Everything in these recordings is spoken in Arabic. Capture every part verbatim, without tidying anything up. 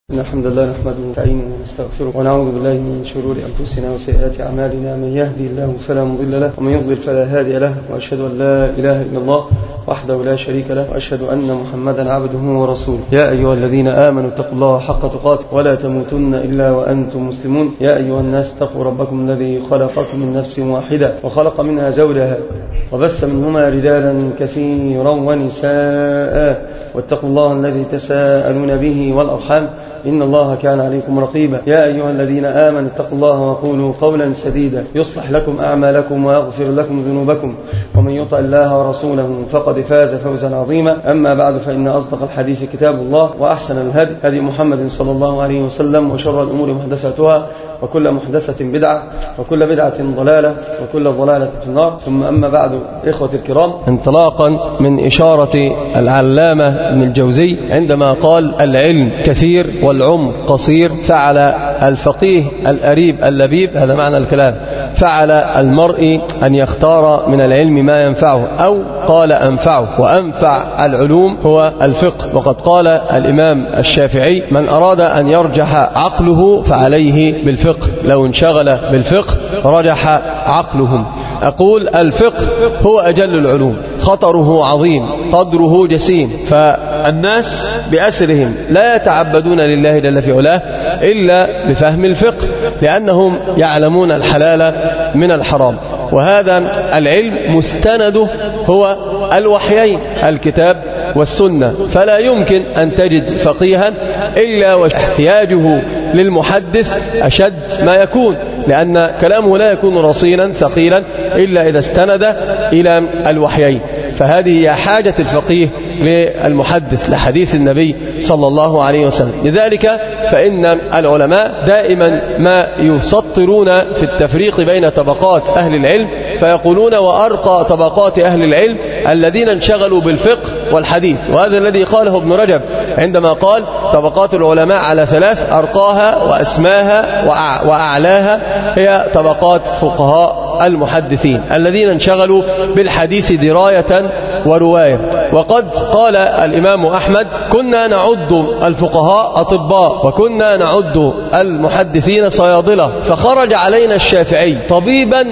إن الحمد لله نحمده ونستعينه ونستغفره ونعوذ بالله من شرور أنفسنا وسيئات أعمالنا. من يهدي الله فلا مضل له ومن يضلل فلا هادي له، وأشهد أن لا إله إلا الله وحده لا شريك له، وأشهد أن محمدا عبده ورسوله. يا أيها الذين آمنوا اتقوا الله حق تقاته ولا تموتن إلا وأنتم مسلمون. يا أيها الناس اتقوا ربكم الذي خلقكم من نفس واحدة وخلق منها زوجها وبث منهما رجالا كثيرا ونساء، واتقوا الله الذي تساءلون به والأرحام إن الله كان عليكم رقيبا. يا أيها الذين آمنوا اتقوا الله وقولوا قولا سديدا يصلح لكم أعمالكم ويغفر لكم ذنوبكم، ومن يطع الله ورسوله فقد فاز فوزا عظيما. أما بعد، فإن أصدق الحديث كتاب الله، وأحسن الهدي هدي محمد صلى الله عليه وسلم، وشر الأمور محدثاتها، وكل محدثة بدعة، وكل بدعة ضلالة، وكل ضلالة في النار. ثم أما بعد، إخوة الكرام، انطلاقا من إشارة العلامة ابن الجوزي عندما قال العلم كثير والعمر قصير، فعل الفقيه الأريب اللبيب، هذا معنى الكلام، فعل المرء أن يختار من العلم ما ينفعه، أو قال أنفعه، وأنفع العلوم هو الفقه. وقد قال الإمام الشافعي: من أراد أن يرجح عقله فعليه بالفقه، لو انشغل بالفقه رجح عقله. أقول الفقه هو أجل العلوم، خطره عظيم، قدره جسيم، فالناس بأسرهم لا يتعبدون لله جل في علاه إلا بفهم الفقه، لأنهم يعلمون الحلال من الحرام. وهذا العلم مستنده هو الوحيين، الكتاب والسنة، فلا يمكن أن تجد فقيها إلا واحتياجه للمحدث أشد ما يكون، لأن كلامه لا يكون رصينا ثقيلا إلا إذا استند إلى الوحيين. فهذه هي حاجة الفقيه للمحدث لحديث النبي صلى الله عليه وسلم. لذلك فإن العلماء دائما ما يسطرون في التفريق بين طبقات أهل العلم، فيقولون: وأرقى طبقات أهل العلم الذين انشغلوا بالفقه والحديث. وهذا الذي قاله ابن رجب عندما قال: طبقات العلماء على ثلاث، أرقاها وأسماها وأعلاها هي طبقات فقهاء المحدثين الذين انشغلوا بالحديث دراية ورواية. وقد قال الإمام أحمد: كنا نعد الفقهاء أطباء، وكنا نعد المحدثين صيادلة، فخرج علينا الشافعي طبيبا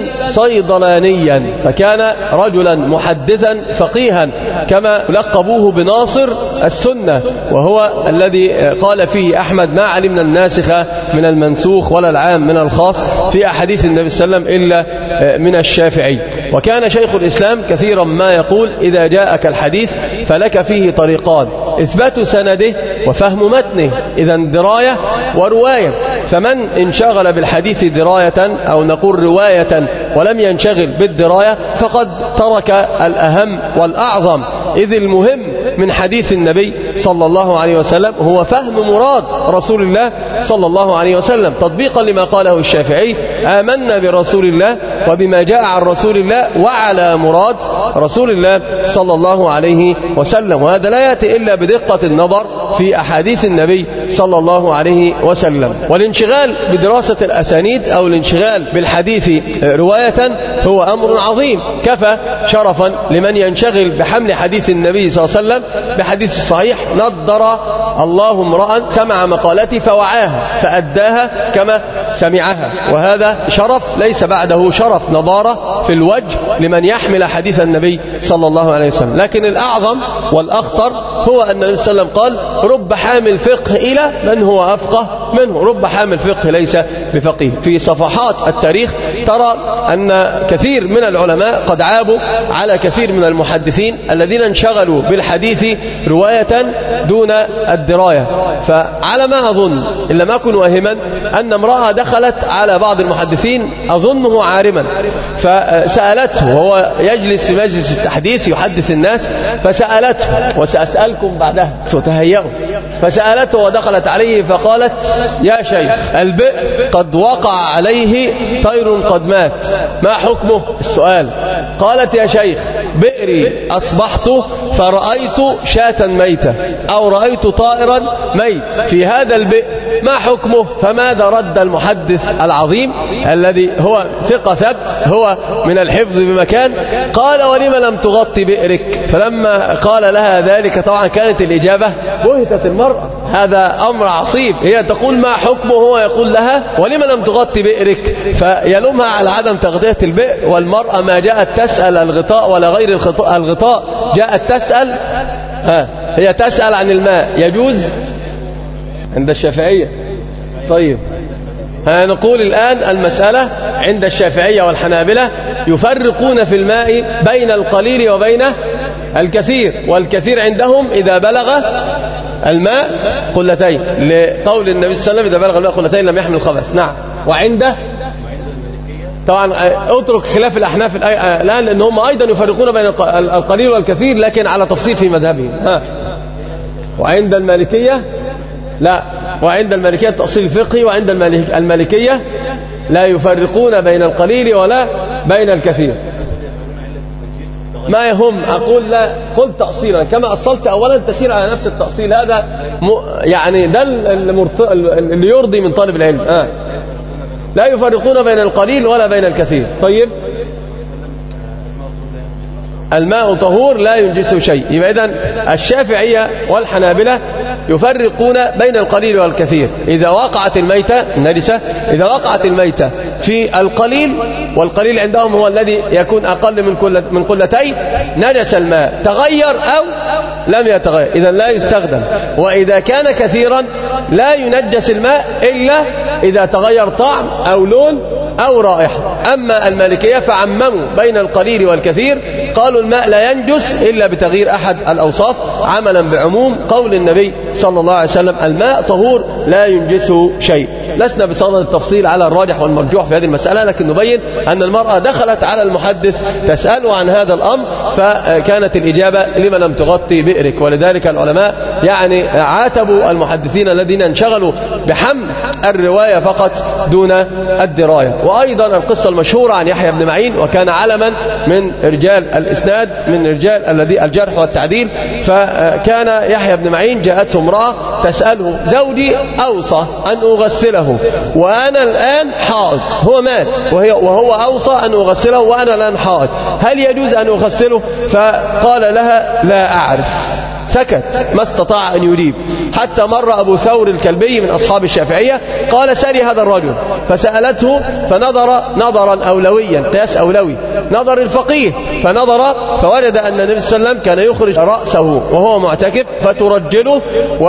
صيدلانيا، فكان رجلا محدثا فقيها، كما لقبوه بناصر السنة، وهو الذي قال فيه أحمد: ما علمنا الناسخ من المنسوخ ولا العام من الخاص في أحاديث النبي صلى الله عليه وسلم إلا من الشافعي. وكان شيخ الإسلام كثيرا ما يقول: إذا جاءك الحديث فلك فيه طريقان: إثبات سنده وفهم متنه، إذا دراية ورواية. فمن انشغل بالحديث دراية أو نقول رواية ولم ينشغل بالدراية فقد ترك الأهم والأعظم، إذ المهم من حديث النبي صلى الله عليه وسلم هو فهم مراد رسول الله صلى الله عليه وسلم، تطبيقا لما قاله الشافعي: آمنا برسول الله وبما جاء عن رسول الله وعلى مراد رسول الله صلى الله عليه وسلم. وهذا لا يأتي إلا بدقة النظر في أحاديث النبي صلى الله عليه وسلم. والانشغال بدراسة الأسانيد أو الانشغال بالحديث رواية هو أمر عظيم، كفى شرفا لمن ينشغل بحمل حديث النبي صلى الله عليه وسلم بحديث الصحيح: نضر الله امرأ سمع مقالتي فوعاها فأداها كما سمعها. وهذا شرف ليس بعده شرف، نضارة في الوجه لمن يحمل حديث النبي صلى الله عليه وسلم. لكن الأعظم والأخطر هو أن النبي صلى الله عليه وسلم قال: رب حامل فقه إلى من هو أفقه منه، رب حامل فقه ليس بفقيه. في صفحات التاريخ ترى أن كثير من العلماء قد عابوا على كثير من المحدثين الذين انشغلوا بالحديث رواية دون الدراية. فعلى ما أظن إن لم أكن واهما أن امرأة دخلت على بعض المحدثين أظنه عارما، فسألته وهو يجلس في مجلس التحديث يحدث الناس، فسألته: وسأسألكم بعدها وتهيئوا، فسألته ودخلت عليه فقالت: يا شيخ البئر قد وقع عليه طير قد مات، ما حكمه؟ السؤال. قالت يا شيخ بئري أصبحت فرأيت شاة ميتة أو رأيت طائرا ميت في هذا البئر، ما حكمه؟ فماذا رد المحدث العظيم الذي هو ثقة ثبت، هو من الحفظ بمكان؟ قال ولم لم تغطي بئرك؟ فلما قال لها ذلك طبعا كانت الإجابة بهتت المرأة، هذا أمر عصيب، هي تقول ما حكمه، هو يقول لها ولم لم تغطي بئرك؟ فيلومها على عدم تغطية البئر. والمرأة ما جاءت تسأل الغطاء ولا غير الغطاء، جاءت تسأل، ها هي تسأل عن الماء، يجوز عند الشافعية. طيب هنقول الآن المسألة عند الشافعية والحنابلة يفرقون في الماء بين القليل وبين الكثير، والكثير عندهم إذا بلغ الماء قلتين، لقول النبي صلى الله عليه وسلم إذا بلغ الماء قلتين لم يحمل الخبث. نعم. وعنده طبعا اترك خلاف الأحناف الآن لأن هم أيضا يفرقون بين القليل والكثير لكن على تفصيل في مذهبهم. ها. وعند المالكية لا، وعند المالكية التأصيل الفقهي، وعند المالكية لا يفرقون بين القليل ولا بين الكثير. ما يهم، أقول لا، قل تأصيلا كما أصلت أولا تسير على نفس التأصيل، هذا يعني ده اللي يرضي من طالب العلم. آه. لا يفرقون بين القليل ولا بين الكثير. طيب الماء طهور لا ينجسه شيء. يبقى إذن الشافعية والحنابلة يفرقون بين القليل والكثير. إذا وقعت الميتة النجسة، إذا وقعت الميتة في القليل، والقليل عندهم هو الذي يكون أقل من كل من قلتين، نجس الماء تغير أو لم يتغير، إذا لا يستخدم. وإذا كان كثيرا لا ينجس الماء إلا إذا تغير طعم أو لون أو رائحة. أما المالكية فعمموا بين القليل والكثير، قالوا الماء لا ينجس إلا بتغيير أحد الأوصاف، عملا بعموم قول النبي صلى الله عليه وسلم الماء طهور لا ينجسه شيء. لسنا بصدد التفصيل على الراجح والمرجوح في هذه المسألة، لكن نبين أن المرأة دخلت على المحدث تسأله عن هذا الأمر، فكانت الإجابة لما لم تغطي بئرك. ولذلك العلماء يعني عاتبوا المحدثين الذين انشغلوا بحمل الرواية فقط دون الدراية. وأيضا القصة المشهورة عن يحيى بن معين، وكان علما من رجال الإسناد، من رجال الذي الجرح والتعديل. فكان يحيى بن معين جاءته امرأة تسأله زوجي أوصى أن أغسله وأنا الآن حائض، هو مات وهي وهو أوصى أن أغسله وأنا الآن حائض، هل يجوز أن أغسله؟ فقال لها لا أعرف، سكت ما استطاع أن يجيب، حتى مر أبو ثور الكلبي من أصحاب الشافعية قال سألي هذا الرجل، فسألته فنظر نظرا أولويا، قياس أولوي، نظر الفقيه، فنظر فوجد أن النبي صلى الله عليه وسلم كان يخرج رأسه وهو معتكف فترجله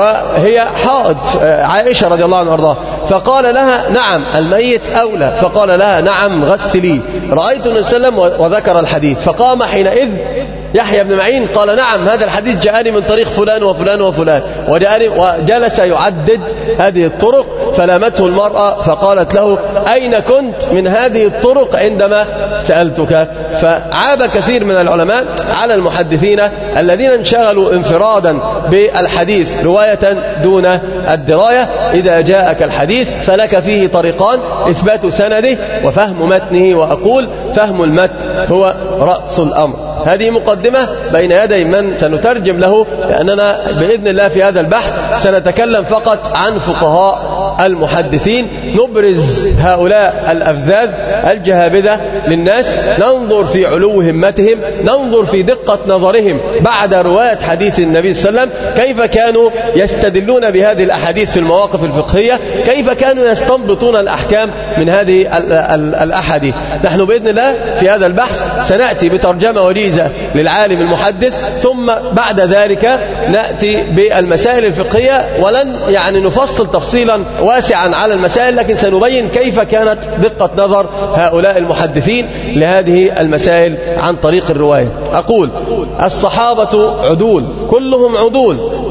وهي حائض عائشة رضي الله عنها وارضاها، فقال لها نعم الميت أولى، فقال لها نعم غسلي، رأيت النبي صلى الله عليه وسلم وذكر الحديث، فقام حينئذ يحيى بن معين قال نعم هذا الحديث جاءني من طريق فلان وفلان وفلان، وجاءني وجلس يعدد هذه الطرق، فلامته المرأة فقالت له أين كنت من هذه الطرق عندما سألتك؟ فعاب كثير من العلماء على المحدثين الذين انشغلوا انفرادا بالحديث رواية دون الدراية. إذا جاءك الحديث فلك فيه طريقان، إثبات سنده وفهم متنه، وأقول فهم المتن هو رأس الأمر. هذه مقدمة بين يدي من سنترجم له، لأننا بإذن الله في هذا البحث سنتكلم فقط عن فقهاء المحدثين، نبرز هؤلاء الأفذاذ الجهابذة للناس، ننظر في علو همتهم، ننظر في دقة نظرهم بعد رواية حديث النبي صلى الله عليه وسلم، كيف كانوا يستدلون بهذه الأحاديث في المواقف الفقهية، كيف كانوا يستنبطون الأحكام من هذه الأحاديث. نحن بإذن الله في هذا البحث سنأتي بترجمة وجيزة للعالم المحدث، ثم بعد ذلك نأتي بالمسائل الفقهية، ولن يعني نفصل تفصيلا واسعا على المسائل، لكن سنبين كيف كانت دقة نظر هؤلاء المحدثين لهذه المسائل عن طريق الرواية. أقول الصحابة عدول، كلهم عدول،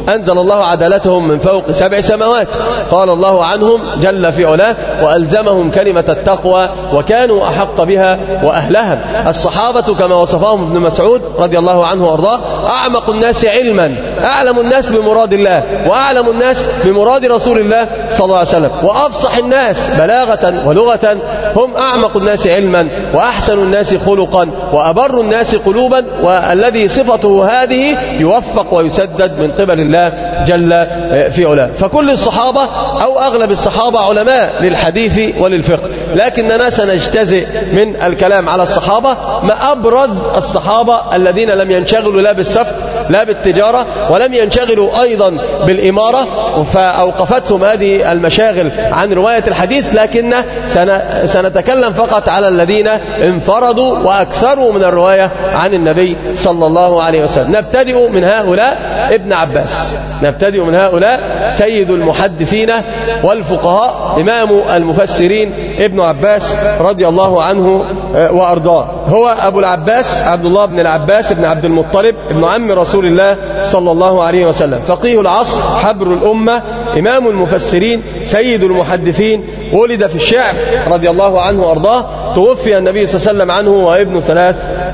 أنزل الله عدالتهم من فوق سبع سماوات. قال الله عنهم جل في علاه وألزمهم كلمة التقوى وكانوا أحق بها وأهلها. الصحابة كما وصفهم ابن مسعود رضي الله عنه وارضاه أعمق الناس علما، أعلم الناس بمراد الله وأعلم الناس بمراد رسول الله صلى الله عليه وسلم، وأفصح الناس بلاغة ولغة هم أعمق الناس علما وأحسن الناس خلقا وأبر الناس قلوبا، والذي صفته هذه يوفق ويسدد من قبل الله جل في علاه. فكل الصحابة أو أغلب الصحابة علماء للحديث وللفقه، لكننا سنجتزئ من الكلام على الصحابة ما أبرز الصحابة الذين لم ينشغلوا لا بالسفر لا بالتجارة ولم ينشغلوا أيضا بالإمارة فأوقفتهم هذه المشاغل عن رواية الحديث، لكن سنتكلم فقط على الذين انفردوا وأكثروا من الرواية عن النبي صلى الله عليه وسلم. نبتدئ من هؤلاء ابن عباس، نبتدئ من هؤلاء سيد المحدثين والفقهاء إمام المفسرين ابن عباس رضي الله عنه وأرضاه. هو أبو العباس عبد الله بن العباس بن عبد المطلب ابن عم رسول الله صلى الله عليه وسلم، فقيه العصر، حبر الأمة، إمام المفسرين، سيد المحدثين، ولد في الشعب رضي الله عنه وأرضاه، توفي النبي صلى الله عليه وسلم عنه وابن ثلاث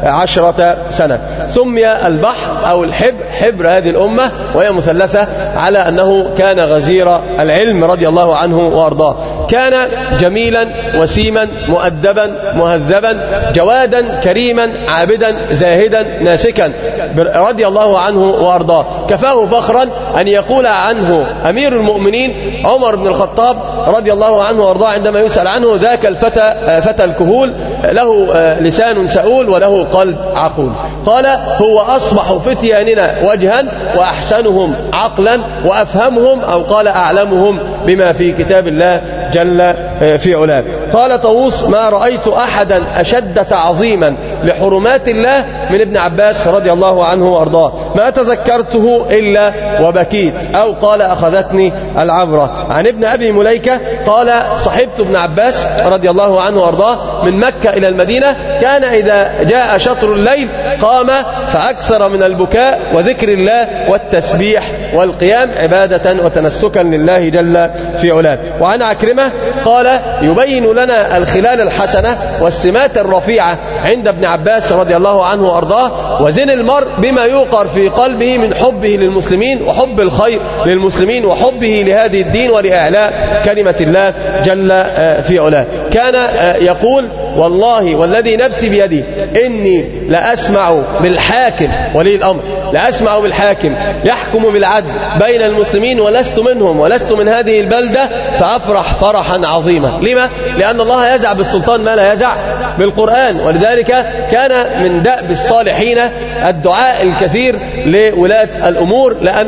عشرة سنة. سمي البحر أو الحبر حبر هذه الأمة، وهي مثلثة على أنه كان غزير العلم رضي الله عنه وأرضاه. كان جميلا وسيما مؤدبا مهذبا جوادا كريما عابدا زاهدا ناسكا رضي الله عنه وأرضاه. كفاه فخرا أن يقول عنه أمير المؤمنين عمر بن الخطاب رضي الله عنه وأرضاه عندما يسأل عنه: ذاك الفتى فتى الكهول له لسان سؤول وله قلب عقول. قال: هو أصبح فتياننا وجها وأحسنهم عقلا وأفهمهم، أو قال أعلمهم بما في كتاب الله جل في علاه. قال طاووس: ما رأيت أحدا أشد تعظيما لحرمات الله من ابن عباس رضي الله عنه وأرضاه، ما تذكرته إلا وبكيت، أو قال أخذتني العبرة. عن ابن أبي مليكة قال: صحبت ابن عباس رضي الله عنه وأرضاه من مكة إلى المدينة، كان إذا جاء شطر الليل قام فأكثر من البكاء وذكر الله والتسبيح والقيام عبادة وتنسكا لله جل في علاه. وعن عكرمة قال: يبين لنا الخلال الحسنة والسمات الرفيعة عند ابن عباس رضي الله عنه وأرضاه، وزن المرء بما يوقر في قلبه من حبه للمسلمين وحب الخير للمسلمين وحبه لهذه الدين ولإعلاء كلمة الله جل في علاه. كان يقول: والله والذي نفسي بيدي إني لأسمع بالحاكم ولي الأمر لأسمع بالحاكم يحكم بالعدل بين المسلمين ولست منهم ولست من هذه البلدة فأفرح فرحا عظيما. لما؟ لأن الله يزع بالسلطان ما لا يزع بالقرآن، ولذلك كان من دأب الصالحين الدعاء الكثير لولاة الأمور، لأن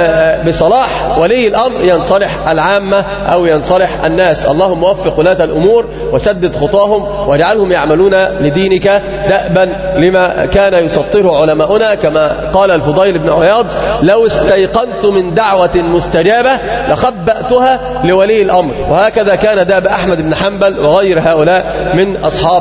بصلاح ولي الأمر ينصلح العامة أو ينصلح الناس. اللهم وفق ولاة الأمور وسدد خطاهم واجعلهم يعملون لدينك دأبا لما كان يسطره علماؤنا، كما قال الفضيل بن عياض: لو استيقنت من دعوة مستجابة لخبأتها لولي الأمر. وهكذا كان دأب أحمد بن حنبل وغير هؤلاء من أصحاب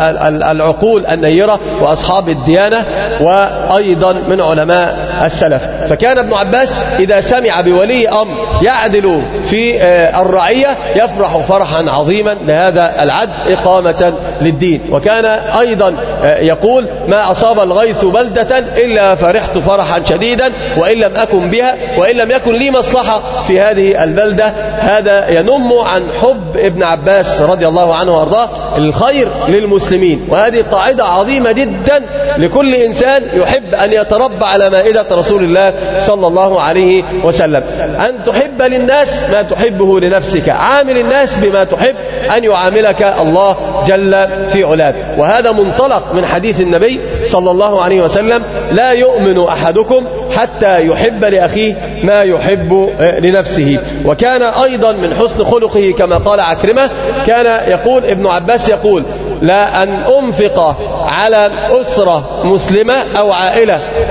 العقول النيرة وأصحاب الديانة وأيضا من علماء السلف. فكان ابن عباس إذا سمع بولي أمر يعدل في الرعية يفرح فرحا عظيما لهذا العدل إقامة للدين. وكان أيضا يقول: ما أصاب الغيث بلدة إلا فرحت فرحا شديدا وإن لم أكن بها وإن لم يكن لي مصلحة في هذه البلدة. هذا ينم عن حب ابن عباس رضي الله عنه وارضاه الخير للمسلمين، وهذه قاعدة عظيمة جدا لكل إنسان يحب أن يتربى على مائدة رسول الله صلى الله عليه وسلم، أن تحب للناس ما تحبه لنفسك، عامل الناس بما تحب أن يعاملك الله جل في علاه. وهذا منطلق من حديث النبي صلى الله عليه وسلم: لا يؤمن أحدكم حتى يحب لأخيه ما يحب لنفسه. وكان أيضا من حسن خلقه كما قال عكرمة، كان يقول ابن عباس يقول: لا أن أنفق على أسرة مسلمة أو عائلة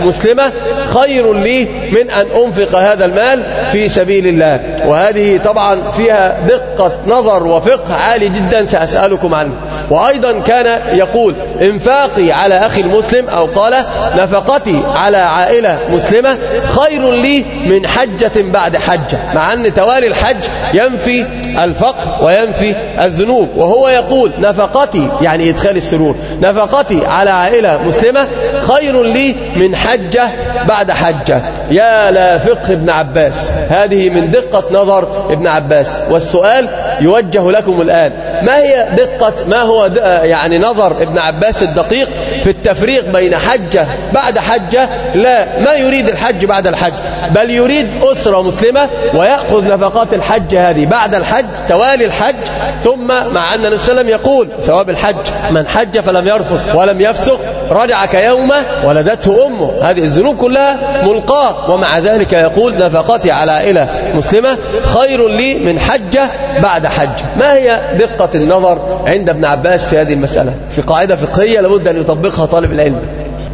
مسلمة خير لي من أن أنفق هذا المال في سبيل الله. وهذه طبعا فيها دقة نظر وفقه عالي جدا سأسألكم عنه. وأيضا كان يقول انفاقي على أخي المسلم أو قال نفقتي على عائلة مسلمة خير لي من حجة بعد حجة، مع أن توالي الحج ينفي الفقر وينفي الذنوب. وهو يقول نفقتي يعني إدخال السرور، نفقتي على عائلة مسلمة خير لي من حجة بعد حجة. يا لا فقه ابن عباس، هذه من دقة نظر ابن عباس. والسؤال يوجه لكم الآن، ما هي دقة ما هو يعني نظر ابن عباس الدقيق في التفريق بين حجة بعد حجة؟ لا، ما يريد الحج بعد الحج، بل يريد أسرة مسلمة ويأخذ نفقات الحج هذه بعد الحج توالي الحج. ثم مع أن النبي صلى الله عليه وسلم يقول ثواب الحج من حج فلم يرفث ولم يفسق رجع كيومه ولدته أمه، هذه الذنوب كلها ملقاة. ومع ذلك يقول نفقتي على عائلة مسلمة خير لي من حجة بعد حج. ما هي دقة النظر عند ابن عباس في هذه المسألة؟ في قاعدة فقهية لابد أن يطبقها طالب العلم.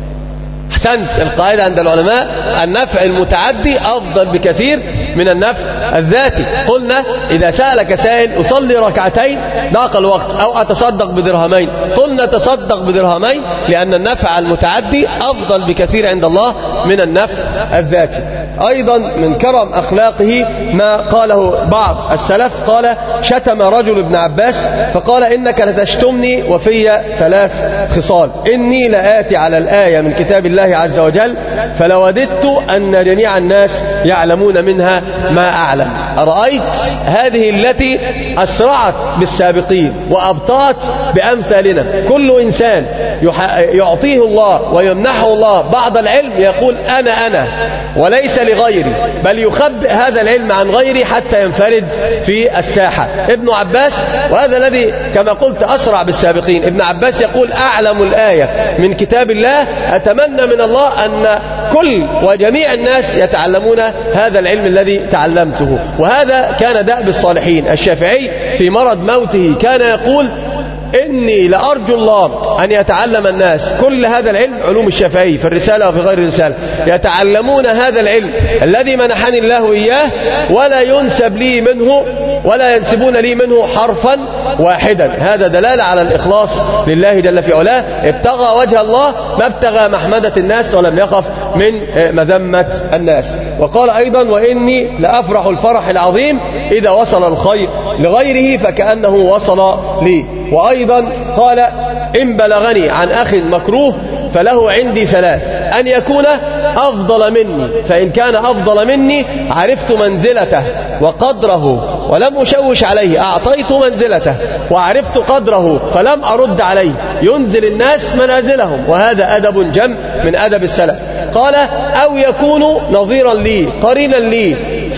أحسنت، القاعدة عند العلماء النفع المتعدي أفضل بكثير من النفع الذاتي. قلنا إذا سألك سائل أصلي ركعتين ضاق الوقت أو أتصدق بدرهمين، قلنا تصدق بدرهمين لأن النفع المتعدي أفضل بكثير عند الله من النفع الذاتي. أيضا من كرم أخلاقه ما قاله بعض السلف، قال شتم رجل ابن عباس فقال إنك لتشتمني وفي ثلاث خصال، إني لآتي على الآية من كتاب الله عز وجل فلوددت أن جميع الناس يعلمون منها ما أعلم. أرأيت هذه التي أسرعت بالسابقين وأبطأت بأمثالنا. كل إنسان يعطيه الله ويمنحه الله بعض العلم يقول أنا أنا وليس لغيري، بل يخبئ هذا العلم عن غيري حتى ينفرد في الساحة. ابن عباس، وهذا الذي كما قلت أسرع بالسابقين، ابن عباس يقول أعلم الآية من كتاب الله، أتمنى من الله أن كل وجميع الناس يتعلمون هذا العلم الذي تعلمته. وهذا كان دأب الصالحين. الشافعي في مرض موته كان يقول إني لأرجو الله أن يتعلم الناس كل هذا العلم، علوم الشافعي في الرسالة وفي غير الرسالة، يتعلمون هذا العلم الذي منحني الله إياه ولا ينسب لي منه ولا ينسبون لي منه حرفا واحدا. هذا دلالة على الإخلاص لله جل في علاه، ابتغى وجه الله ما ابتغى محمدة الناس ولم يخف من مذمة الناس. وقال أيضا وإني لأفرح الفرح العظيم إذا وصل الخير لغيره فكأنه وصل لي. وأيضا قال إن بلغني عن أخ مكروه فله عندي ثلاث، أن يكون أفضل مني، فإن كان أفضل مني عرفت منزلته وقدره ولم أشوش عليه، أعطيت منزلته وعرفت قدره فلم أرد عليه، ينزل الناس منازلهم، وهذا أدب جم من أدب السلف. قال أو يكون نظيرا لي قرينا لي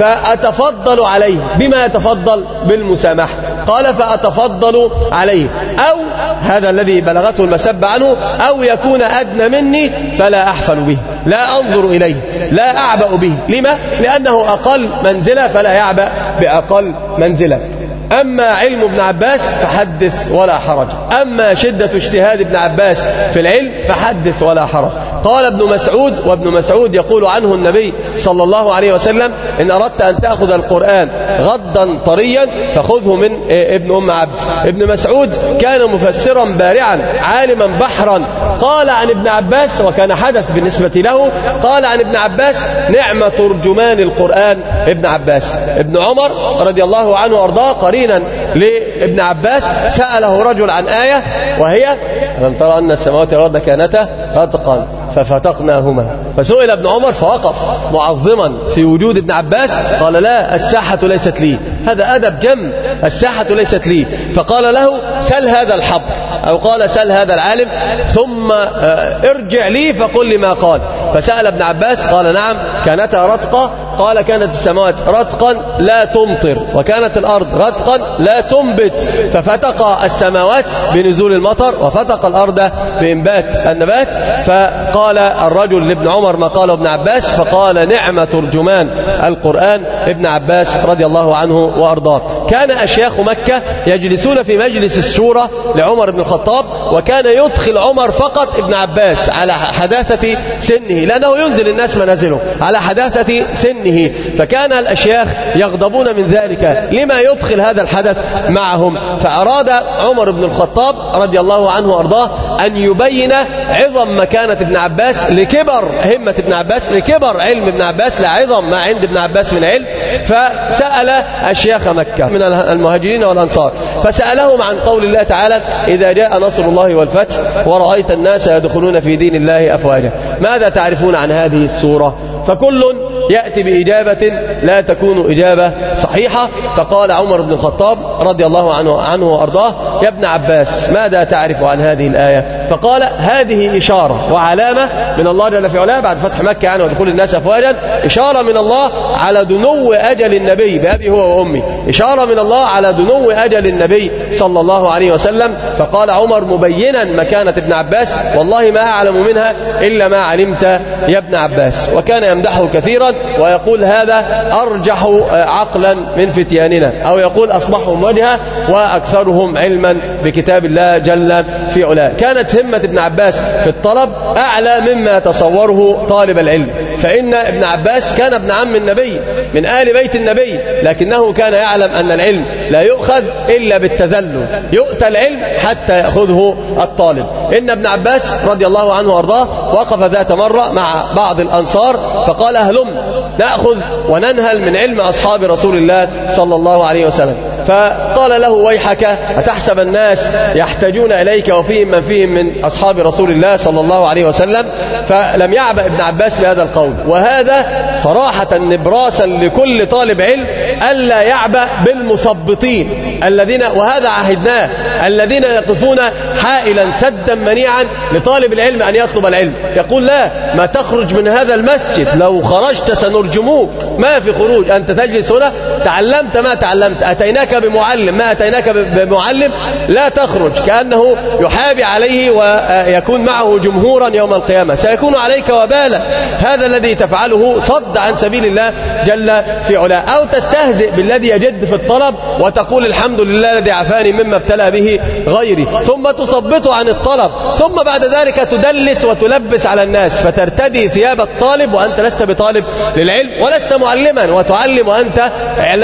فأتفضل عليه، بما يتفضل؟ بالمسامحة. قال فأتفضل عليه. أو هذا الذي بلغته المسب عنه أو يكون أدنى مني فلا أحفل به، لا أنظر إليه، لا أعبأ به. لما؟ لأنه أقل منزلة فلا يعبأ بأقل منزلة. أما علم ابن عباس فحدث ولا حرج، أما شدة اجتهاد ابن عباس في العلم فحدث ولا حرج. قال ابن مسعود، وابن مسعود يقول عنه النبي صلى الله عليه وسلم إن أردت أن تأخذ القرآن غضا طريا فخذه من ابن أم عبد. ابن مسعود كان مفسرا بارعا عالما بحرا. قال عن ابن عباس، وكان حدث بالنسبة له، قال عن ابن عباس نعم ترجمان القرآن ابن عباس. ابن عمر رضي الله عنه وارضاه قرينا لابن عباس سأله رجل عن آية وهي ألم ترى أن السماوات والأرض كانتا رتقا ففتقناهما، فسئل ابن عمر فوقف معظما في وجود ابن عباس قال لا الساحة ليست لي. هذا أدب جم، الساحة ليست لي. فقال له سل هذا الحبر، أو قال سل هذا العالم ثم ارجع لي فقل لي ما قال. فسأل ابن عباس قال نعم كانتا رتقا، قال كانت السماوات رتقا لا تمطر وكانت الأرض رتقا لا تنبت، ففتق السماوات بنزول المطر وفتق الأرض بإنبات النبات. فقال الرجل لابن عمر ما قاله ابن عباس، فقال نعم ترجمان القرآن ابن عباس رضي الله عنه وأرضاه. كان أشياخ مكة يجلسون في مجلس الشورى لعمر بن الخطاب، وكان يدخل عمر فقط ابن عباس على حداثة سنه، لأنه ينزل الناس منازله على حداثة سنه، فكان الأشياخ يغضبون من ذلك، لما يدخل هذا الحدث معهم. فأراد عمر بن الخطاب رضي الله عنه وأرضاه أن يبين عظم مكانة ابن عباس لكبر همة ابن عباس، لكبر علم ابن عباس، لعظم ما عند ابن عباس من علم. فسأل أشياخ مكة من المهاجرين والأنصار، فسألهم عن قول الله تعالى: إذا جاء نصر الله والفتح ورأيت الناس يدخلون في دين الله أفواجا، ماذا تعرفون عن هذه السورة؟ فكل يأتي بإجابة لا تكون إجابة صحيحة. فقال عمر بن الخطاب رضي الله عنه, عنه وأرضاه: يا ابن عباس، ماذا تعرف عن هذه الآية؟ فقال: هذه إشارة وعلامة من الله جل في علاه بعد فتح مكة يعني ودخول الناس أفواجا، إشارة من الله على دنو أجل النبي بأبي هو وأمي، إشارة من الله على دنو أجل النبي صلى الله عليه وسلم. فقال عمر مبينا مكانة ابن عباس: والله ما أعلم منها إلا ما علمت يا ابن عباس. وكان يمدحه كثيرا ويقول: هذا أرجح عقلا من فتياننا، أو يقول أصبحهم وجها وأكثرهم علما بكتاب الله جل في علاه. كانت همة ابن عباس في الطلب أعلى مما تصوره طالب العلم، فإن ابن عباس كان ابن عم النبي من آل بيت النبي، لكنه كان يعلم أن العلم لا يؤخذ إلا بالتذلل، يؤتى العلم حتى يأخذه الطالب. إن ابن عباس رضي الله عنه وأرضاه وقف ذات مرة مع بعض الأنصار فقال: هلم نأخذ وننهل من علم أصحاب رسول الله صلى الله عليه وسلم. فقال له: ويحك، أتحسب الناس يحتاجون إليك وفيهم من فيهم من أصحاب رسول الله صلى الله عليه وسلم؟ فلم يعبأ ابن عباس بهذا القول، وهذا صراحة نبراسا لكل طالب علم ألا يعبأ بالمثبطين الذين، وهذا عهدناه، الذين يقفون حائلا سدا منيعا لطالب العلم أن يطلب العلم. يقول: لا، ما تخرج من هذا المسجد، لو خرجت سنرجموك، ما في خروج، أنت تجلس هنا، تعلمت ما تعلمت، أتيناك بمعلم ما أتيناك بمعلم، لا تخرج، كأنه يحابي عليه ويكون معه جمهورا يوم القيامة، سيكون عليك وبالا. هذا الذي تفعله صد عن سبيل الله جل في علاه. أو تستهزئ بالذي يجد في الطلب وتقول: الحمد لله الذي عافاني مما ابتلى به غيري، ثم تصبته عن الطلب، ثم بعد ذلك تدلس وتلبس على الناس، فترتدي ثياب الطالب وأنت لست بطالب للعلم ولست معلما، وتعلم وأنت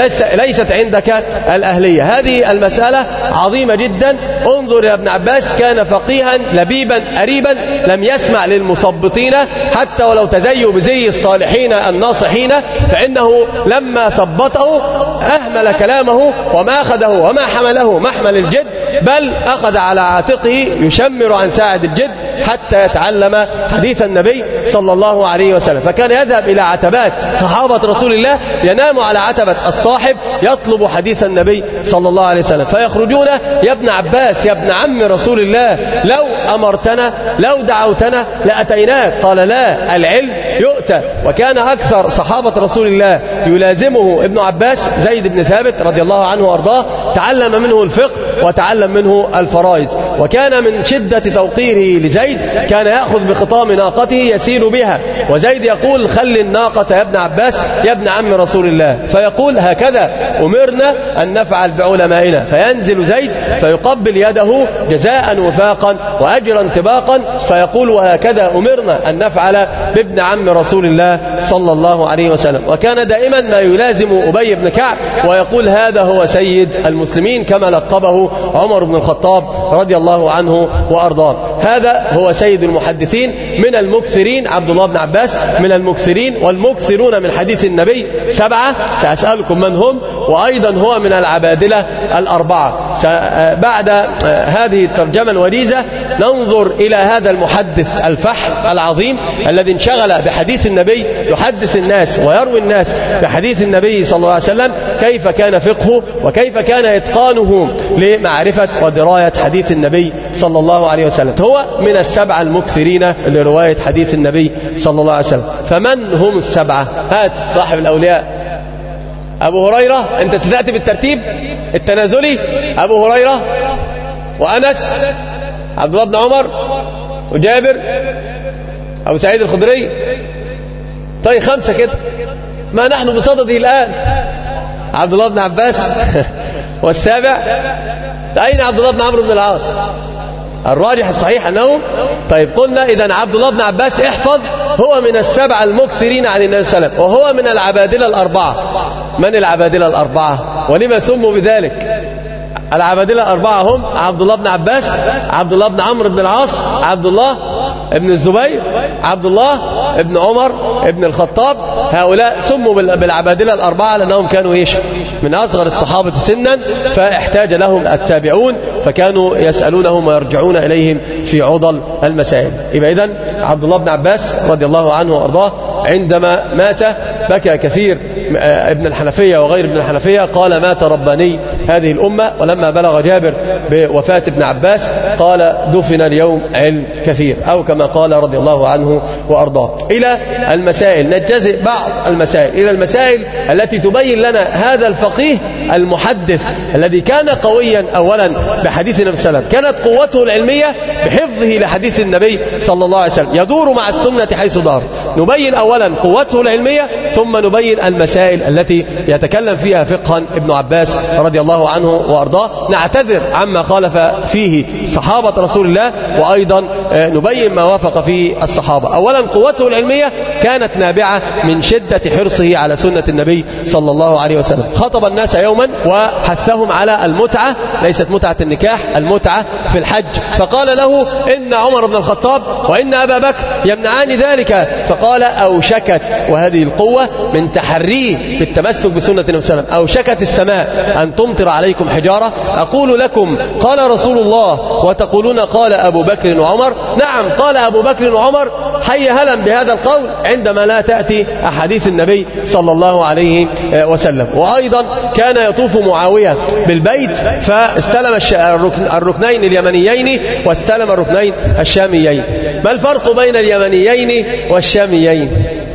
ليست عندك الأهلية. هذه المسألة عظيمة جدا. انظر يا ابن عباس، كان فقيها لبيبا أريبا، لم يسمع للمثبطين حتى ولو تزيوا بزي الصالحين الناصحين، فإنه لما ثبطه أهمل كلامه وما أخذه وما حمله محمل الجد، بل أخذ على عاتقه يشمر عن ساعد الجد حتى يتعلم حديث النبي صلى الله عليه وسلم. فكان يذهب إلى عتبات صحابة رسول الله، ينام على عتبة الصاحب يطلب حديث النبي صلى الله عليه وسلم، فيخرجون: يا ابن عباس، يا ابن عم رسول الله، لو أمرتنا لو دعوتنا لأتيناك. قال: لا، العلم يؤتى. وكان أكثر صحابة رسول الله يلازمه ابن عباس زيد بن ثابت رضي الله عنه وأرضاه، تعلم منه الفقه وتعلم منه الفرائض. وكان من شدة توقيره لزيد كان يأخذ بخطام ناقته يسير بها، وزيد يقول: خل الناقة يا ابن عباس يا ابن عم رسول الله، فيقول: هكذا أمرنا أن نفعل بعلمائنا. فينزل زيد فيقبل يده جزاء وفاقا وأجرا انتباقا، فيقول: وهكذا أمرنا أن نفعل بابن عم رسول الله صلى الله عليه وسلم. وكان دائما ما يلازم أبي بن كعب ويقول: هذا هو سيد المسلمين، كما لقبه عمر بن الخطاب رضي الله عنه وأرضاه. هذا هو سيد المحدثين من المكثرين، عبد الله بن عباس من المكثرين، والمكثرون من حديث النبي سبعة، سأسألكم من هم، وأيضا هو من العبادلة الأربعة. بعد هذه الترجمة الوجيزة ننظر إلى هذا المحدث الفحل العظيم الذي انشغل بحديث النبي، يحدث الناس ويروي الناس بحديث النبي صلى الله عليه وسلم، كيف كان فقهه وكيف كان إتقانه لمعرفة ودراية حديث النبي صلى الله عليه وسلم. هو من السبعة المكثرين لرواية حديث النبي صلى الله عليه وسلم. فمن هم السبعة؟ هات صاحب الأولياء. أبو هريرة، أنت ستأتي بالترتيب التنازلي، أبو هريرة وأنس، عبد الله بن عمر وجابر، أبو سعيد الخدري. طيب خمسة كده، ما نحن بصدده الآن. عبد الله بن عباس. والسابع أين عبد الله بن عمرو بن العاص؟ الراجح الصحيح أنه طيب قلنا إذن عبد الله بن عباس احفظ هو من السبع المكثرين عن النبي صلى الله عليه وسلم، وهو من العبادلة الأربعة. من العبادلة الأربعة ولما سموا بذلك؟ العبادلة الأربعة هم عبد الله بن عباس، عبد الله بن عمرو بن العاص، عبد الله ابن الزبير، عبد الله ابن عمر ابن الخطاب. هؤلاء سموا بالعبادلة الأربعة لأنهم كانوا إيش؟ من أصغر الصحابة سنا، فاحتاج لهم التابعون فكانوا يسألونهم ويرجعون إليهم في عضل المسائل. يبقى إذن عبد الله بن عباس رضي الله عنه وأرضاه عندما مات بكى كثير ابن الحنفية وغير ابن الحنفية، قال مات رباني هذه الأمة. ولما بلغ جابر بوفاة ابن عباس قال دفن اليوم علم كثير، أو كما قال رضي الله عنه وأرضاه. إلى المسائل نجزئ بعض المسائل إلى المسائل التي تبين لنا هذا الفقيه المحدث الذي كان قويا أولا بحديث النبي صلى الله عليه وسلم، كانت قوته العلمية بحفظه لحديث النبي صلى الله عليه وسلم، يدور مع السنة حيث دار. نبين أولا قوته العلمية ثم نبين المسائل التي يتكلم فيها فقها ابن عباس رضي الله عنه وأرضاه. نعتذر عما خالف فيه صحابة رسول الله، وأيضا نبين ما وافق فيه الصحابة. أولا قوته العلمية كانت نابعة من شدة حرصه على سنة النبي صلى الله عليه وسلم. خطب الناس يوما وحثهم على المتعة، ليست متعة النكاح، المتعة في الحج، فقال له إن عمر بن الخطاب وإن أبا بكر يمنعان ذلك، فقال أوشكت، وهذه القوة من تحريه بالتمسك بسنة النبي صلى الله عليه وسلم، أوشكت السماء أن تمطر عليكم حجارة. أقول لكم قال رسول الله وتقولون قال أبو بكر وعمر. نعم قال أبو بكر وعمر، حي هلا بهذا القول عندما لا تأتي أحاديث النبي صلى الله عليه وسلم. وأيضا كان يطوف معاوية بالبيت فاستلم الركنين اليمنيين واستلم الركنين الشاميين. ما الفرق بين اليمنيين والشاميين؟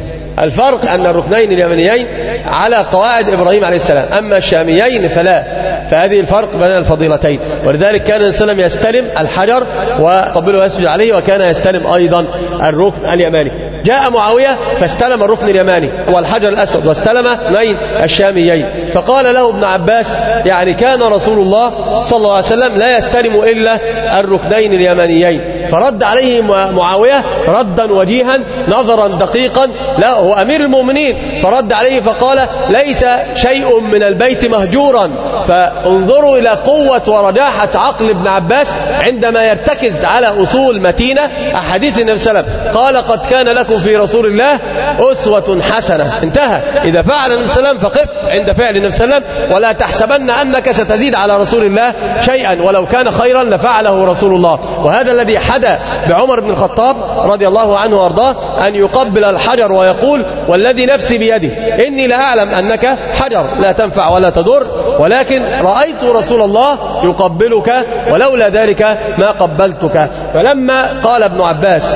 الفرق أن الركنين اليمنيين على قواعد إبراهيم عليه السلام، أما الشاميين فلا، فهذه الفرق بين الفضيلتين. ولذلك كان النبي صلى الله عليه وسلم يستلم الحجر وقبله ويسجد عليه، وكان يستلم أيضا الركن اليماني. جاء معاوية فاستلم الركن اليماني والحجر الأسود واستلم اثنين الشاميين، فقال له ابن عباس يعني كان رسول الله صلى الله عليه وسلم لا يستلم إلا الركنين اليمانيين. فرد عليه معاوية ردا وجيها نظرا دقيقا، لا هو أمير المؤمنين، فرد عليه فقال ليس شيء من البيت مهجورا. فانظروا إلى قوة ورجاحة عقل ابن عباس عندما يرتكز على أصول متينة أحاديث النبي صلى الله عليه وسلم. قال قد كان لكم في رسول الله أسوة حسنة، انتهى. إذا فعل النبي صلى الله عليه وسلم فقف عند فعل النبي صلى الله عليه وسلم، ولا تحسبن أنك ستزيد على رسول الله شيئا، ولو كان خيرا لفعله رسول الله. وهذا الذي حدا بعمر بن الخطاب رضي الله عنه وارضاه، أن يقبل الحجر ويقول والذي نفسي بيده إني لا أعلم أنك حجر لا تنفع ولا تضر، ولكن رأيت رسول الله يقبلك ولولا ذلك ما قبلتك. فلما قال ابن عباس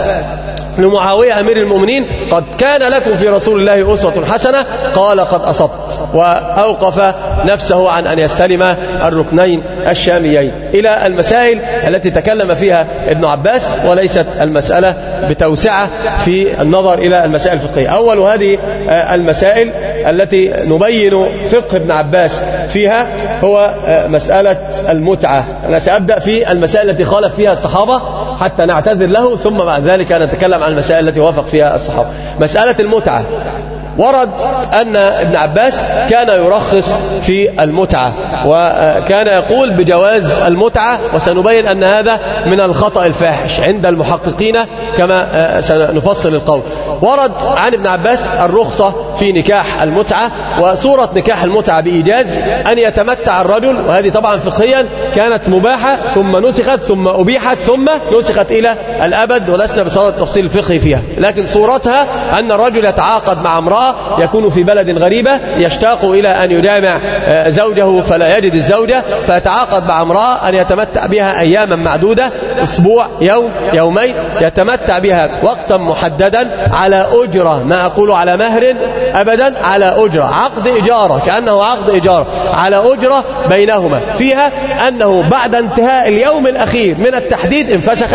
لمعاوية أمير المؤمنين قد كان لكم في رسول الله أسوة حسنة، قال قد أصبت، وأوقف نفسه عن أن يستلم الركنين الشاميين. إلى المسائل التي تكلم فيها ابن عباس، وليست المسألة بتوسعة في النظر إلى المسائل الفقهية. أول هذه المسائل التي نبين فقه ابن عباس فيها هو مسألة المتعة. أنا سأبدأ في المسائل التي خالف فيها الصحابة حتى نعتذر له، ثم بعد ذلك نتكلم عن المسائل التي وافق فيها الصحابة. مسألة المتعة، ورد أن ابن عباس كان يرخص في المتعة، وكان يقول بجواز المتعة، وسنبين أن هذا من الخطأ الفاحش عند المحققين كما سنفصل القول. ورد عن ابن عباس الرخصة في نكاح المتعة، وصورة نكاح المتعة بإيجاز أن يتمتع الرجل، وهذه طبعا فقهيا كانت مباحة ثم نسخت ثم أبيحت ثم نسخت إلى الأبد، ولسنا بصورة التفصيل الفقهي فيها، لكن صورتها أن الرجل يتعاقد مع امرأة يكون في بلد غريبة، يشتاق إلى أن يجامع زوجه فلا يجد الزوجة، فيتعاقد مع امرأة أن يتمتع بها أياما معدودة، أسبوع، يوم، يومين، يتمتع بها وقتا محددا على أجرة، ما أقول على مهر أبدا على أجرة، عقد إجارة، كأنه عقد إجارة على أجرة بينهما، فيها أنه بعد انتهاء اليوم الأخير من التحديد انفسخ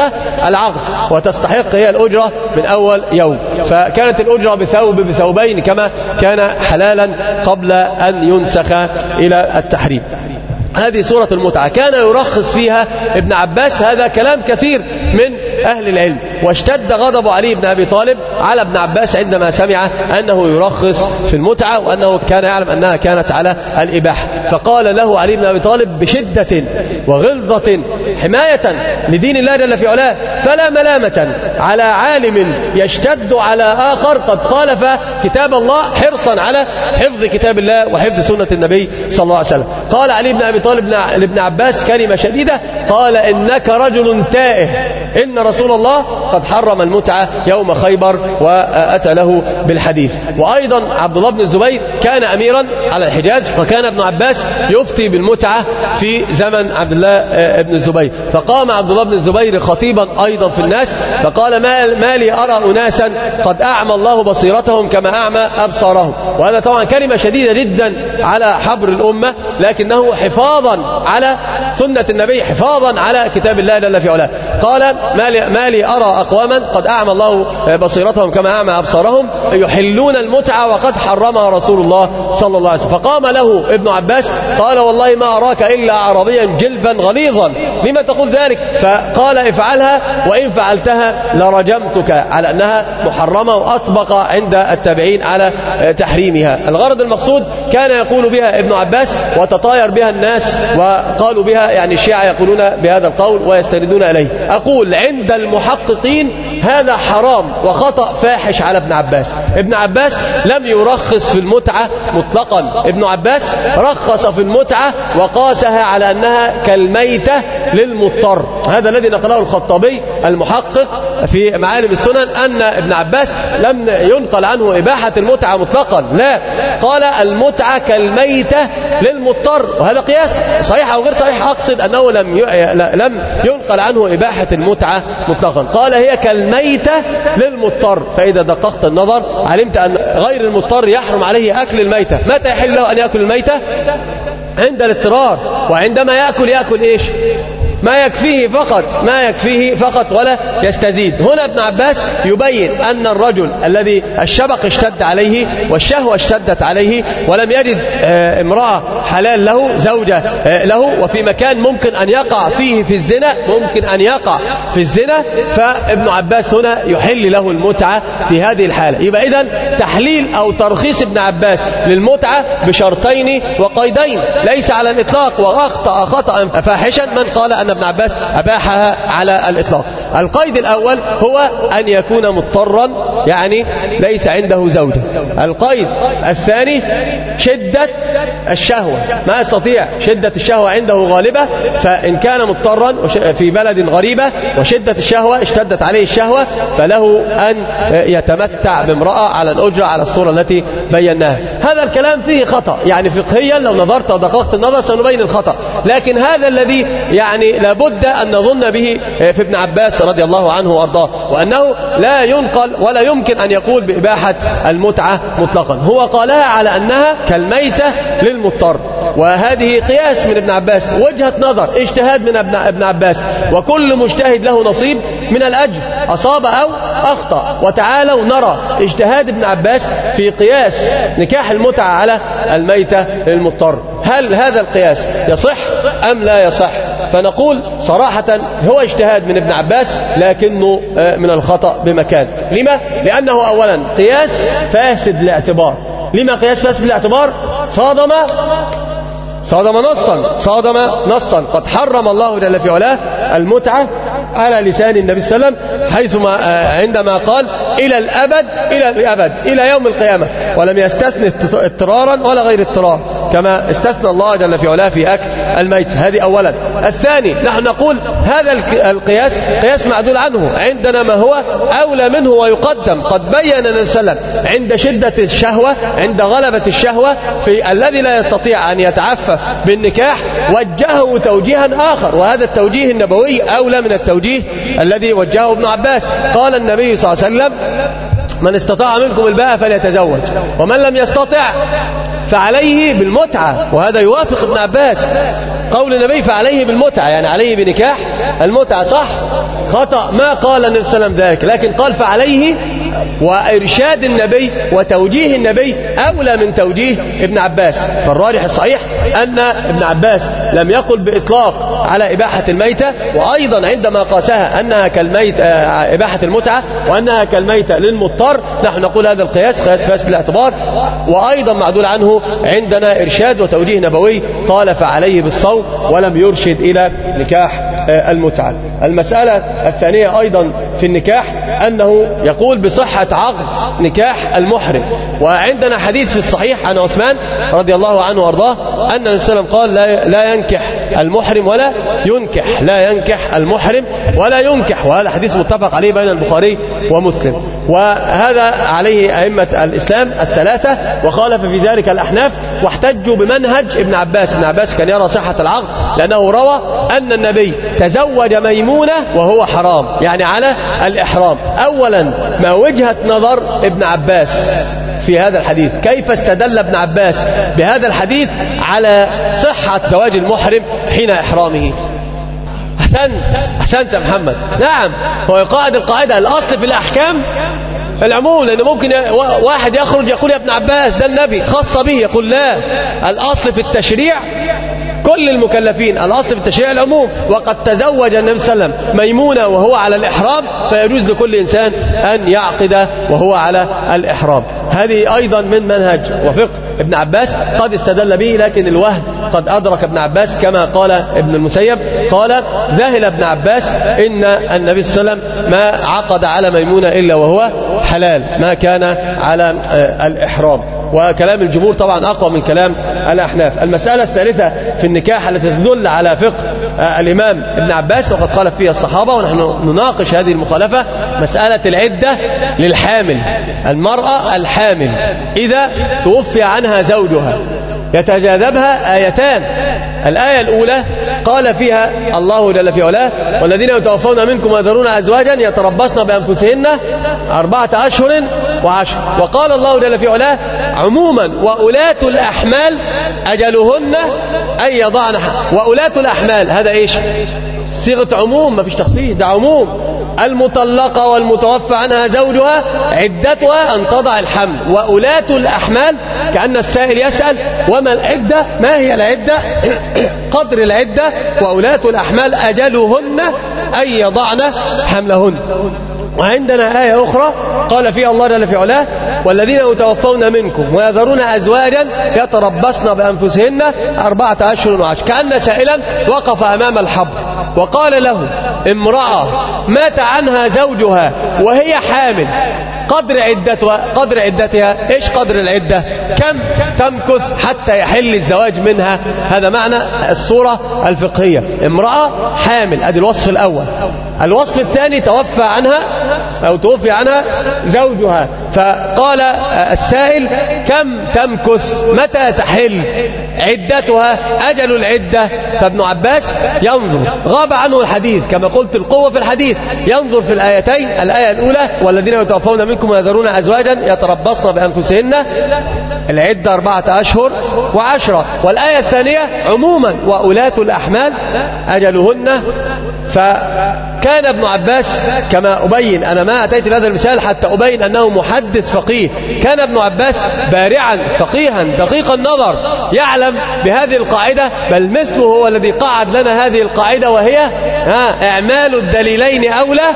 العقد وتستحق هي الأجرة من أول يوم. فكانت الأجرة بثوب بثوبين كما كان حلالا قبل أن ينسخ إلى التحريم. هذه سورة المتعة كان يرخص فيها ابن عباس، هذا كلام كثير من أهل العلم، واشتد غضب علي بن أبي طالب على ابن عباس عندما سمع أنه يرخص في المتعة وأنه كان يعلم أنها كانت على الإباحة، فقال له علي بن أبي طالب بشدة وغلظة حماية لدين الله جل في علاه: فلا ملامة على عالم يشتد على آخر قد خالف كتاب الله حرصا على حفظ كتاب الله وحفظ سنة النبي صلى الله عليه وسلم. قال علي بن أبي طالب لابن عباس كلمة شديدة، قال: إنك رجل تائه، إن رسول الله قد حرم المتعة يوم خيبر، وأتى له بالحديث. وأيضا عبد الله بن الزبير كان أميرا على الحجاز، وكان ابن عباس يفتي بالمتعة في زمن عبد الله بن الزبير، فقام عبد الله بن الزبير خطيبا أيضا في الناس فقال: ما لي أرى أناسا قد أعمى الله بصيرتهم كما أعمى أبصارهم. وهذا طبعا كلمة شديدة جدا على حبر الأمة، لكنه حفاظا على سنة النبي، حفاظا على كتاب الله جل في علاه. قال: ما لي أرى أقواما قد أعمى الله بصيرتهم كما أعمى أبصارهم يحلون المتعة وقد حرمها رسول الله صلى الله عليه وسلم. فقام له ابن عباس قال: والله ما أراك إلا عربيا جلبا غليظا، لما تقول ذلك؟ فقال: افعلها، وإن فعلتها لرجمتك، على أنها محرمة، وأطبق عند التابعين على تحريمها. الغرض المقصود كان يقول بها ابن عباس وتطاير بها الناس، وقالوا بها يعني الشيعة يقولون بهذا القول ويستندون إليه. أقول عند المحققين هذا حرام وخطأ فاحش على ابن عباس. ابن عباس لم يرخص في المتعة مطلقا، ابن عباس رخص في المتعة وقاسها على أنها كالميتة للمضطر. هذا الذي نقله الخطابي المحقق في معالم السنن، أن ابن عباس لم ينقل عنه إباحة المتعة مطلقا، لا، قال المتعة كالميتة للمضطر، وهذا قياس صحيح أو غير صحيح، أقصد أنه لم لم ينقل عنه إباحة المتعة مطلقا، قال هي كالميتة للمضطر. فإذا دققت النظر علمت أن غير المضطر يحرم عليه أكل الميتة. متى يحل له أن يأكل الميتة؟ عند الاضطرار، وعندما يأكل يأكل إيش؟ ما يكفيه فقط، ما يكفيه فقط ولا يستزيد. هنا ابن عباس يبين أن الرجل الذي الشبق اشتد عليه والشهوة اشتدت عليه ولم يجد امرأة حلال له، زوجة له، وفي مكان ممكن أن يقع فيه في الزنا، ممكن أن يقع في الزنا، فابن عباس هنا يحل له المتعة في هذه الحالة. يبقى إذن تحليل أو ترخيص ابن عباس للمتعة بشرطين وقيدين ليس على الإطلاق، وأخطأ خطأ فاحشا من قال أن ابن عباس أباحها على الإطلاق. القيد الأول هو أن يكون مضطرا، يعني ليس عنده زوجة. القيد الثاني شدة الشهوة، ما يستطيع، شدة الشهوة عنده غالبة، فإن كان مضطرا في بلد غريبة وشدة الشهوة اشتدت عليه الشهوة فله أن يتمتع بامرأة على الأجرة على الصورة التي بيناها. هذا الكلام فيه خطأ، يعني فقهيا لو نظرت ودققت النظر سنبين الخطأ، لكن هذا الذي يعني لابد أن نظن به في ابن عباس رضي الله عنه وأرضاه، وأنه لا ينقل ولا يمكن أن يقول بإباحة المتعة مطلقا. هو قالها على أنها كالميتة للمضطر، وهذه قياس من ابن عباس، وجهة نظر، اجتهاد من ابن عباس، وكل مجتهد له نصيب من الأجر، أصاب أو أخطأ. وتعالوا نرى اجتهاد ابن عباس في قياس نكاح المتعة على الميتة للمضطر، هل هذا القياس يصح أم لا يصح؟ فنقول صراحة هو اجتهاد من ابن عباس، لكنه من الخطأ بمكان. لما؟ لأنه أولا قياس فاسد الاعتبار. لما قياس فاسد الاعتبار؟ صادم صادم نصا صادم نصا قد حرم الله جل في علاه المتعة على لسان النبي صلى الله عليه وسلم، حيثما عندما قال إلى الأبد، إلى الأبد، إلى يوم القيامة، ولم يستثني اضطرارا ولا غير اضطرار كما استثنى الله جل في علاه في أكل الميت. هذه أولا. الثاني، نحن نقول هذا القياس قياس معدول عنه، عندنا ما هو أولى منه ويقدم. قد بين النبي صلى الله عليه وسلم عند شدة الشهوة، عند غلبة الشهوة في الذي لا يستطيع أن يتعفف بالنكاح، وجهه توجيها آخر، وهذا التوجيه النبوي أولى من التوجيه الذي وجهه ابن عباس. قال النبي صلى الله عليه وسلم من استطاع منكم الباءة فليتزوج، ومن لم يستطع فعليه بالمتعة. وهذا يوافق ابن عباس قول النبي فعليه بالمتعة، يعني عليه بنكاح المتعة. صح؟ خطأ، ما قال النبي صلى الله عليه وسلم ذلك، لكن قال فعليه، وإرشاد النبي وتوجيه النبي أولى من توجيه ابن عباس. فالراجح الصحيح أن ابن عباس لم يقل بإطلاق على إباحة الميتة، وأيضا عندما قاسها أنها كالميت إباحة المتعة وأنها كالميتة للمضطر، نحن نقول هذا القياس قياس فاسد الاعتبار. وأيضا معدول عنه عندنا إرشاد وتوجيه نبوي قال فعليه بالصوم، ولم يرشد إلى نكاح المتعة. المسألة الثانية أيضا في النكاح أنه يقول بصحة عقد نكاح المحرم. وعندنا حديث في الصحيح عن عثمان رضي الله عنه وارضاه أن النبي صلى الله عليه وسلم قال لا, لا ينكح المحرم ولا ينكح، لا ينكح المحرم ولا ينكح، وهذا حديث متفق عليه بين البخاري ومسلم. وهذا عليه أئمة الإسلام الثلاثة، وخالف في ذلك الأحناف، واحتجوا بمنهج ابن عباس. ابن عباس كان يرى صحة العقد لأنه روى أن النبي تزوج ميمونة وهو حرام، يعني على الإحرام. أولا ما وجهة نظر ابن عباس في هذا الحديث؟ كيف استدل ابن عباس بهذا الحديث على صحة زواج المحرم حين إحرامه؟ أحسنت أحسنت يا محمد. نعم، هو يقاعد القاعدة الأصل في الأحكام العموم، لأنه ممكن واحد يخرج يقول يا ابن عباس ده النبي خص به، يقول لا، الأصل في التشريع كل المكلفين، الأصل في التشريع العموم. وقد تزوج النبي صلى الله عليه وسلم ميمونة وهو على الإحرام، فيجوز لكل إنسان أن يعقد وهو على الإحرام. هذه أيضا من منهج وفقه ابن عباس قد استدل به، لكن الوهم قد أدرك ابن عباس كما قال ابن المسيب، قال ذهل ابن عباس إن النبي صلى الله عليه وسلم ما عقد على ميمونة إلا وهو حلال، ما كان على الإحرام. وكلام الجمهور طبعا أقوى من كلام الأحناف. المسألة الثالثة في النكاح التي تدل على فقه الإمام ابن عباس وقد خالف فيها الصحابة، ونحن نناقش هذه المخالفة، مسألة العدة للحامل. المرأة الحامل إذا توفي عنها زوجها يتجاذبها آيتان. الآية الأولى قال فيها الله جل في علاه والذين يتوفون منكم ويذرون أزواجا يتربصن بأنفسهن أربعة أشهر وعشر. وقال الله جل في علاه عموما وأولاة الأحمال أجلهن أن يضعن. وأولاة الأحمال هذا إيش؟ صيغة عموم، ما فيش تخصيص، ده عموم. المطلقة والمتوفى عنها زوجها عدتها أن تضع الحمل. وأولاة الأحمال كأن السائل يسأل وما العدة؟ ما هي العدة؟ قدر العدة. وأولاة الأحمال أجلهن أن يضعن حملهن. وعندنا آية أخرى قال فيها الله جل في علاه والذين يتوفون منكم ويذرون أزواجا يتربصن بأنفسهن أربعة أشهر وعشر. كأن سائلا وقف أمام الحبر وقال له امرأة مات عنها زوجها وهي حامل، قدر عدتها قدر عدتها ايش قدر العدة؟ كم تمكث حتى يحل الزواج منها؟ هذا معنى الصورة الفقهية. امرأة حامل، ادي الوصف الاول. الوصف الثاني توفى عنها او توفي عنها زوجها، فقال السائل كم تمكث؟ متى تحل عدتها؟ اجل العدة. فابن عباس ينظر، غاب عنه الحديث كما قلت القوة في الحديث، ينظر في الآيتين. الآية الأولى والذين يتوفون منكم ويذرون أزواجا يتربصن بأنفسهن العدة أربعة أشهر وعشرة. والآية الثانية عموما وأولاة الأحمال أجلهن. فكان ابن عباس كما أبين، أنا ما أتيت بهذا المثال حتى أبين أنه محدث فقيه، كان ابن عباس بارعا فقيها دقيق النظر يعلم بهذه القاعدة، بل مثله هو الذي قعد لنا هذه القاعدة، وهي ها إعمال الدليلين أولى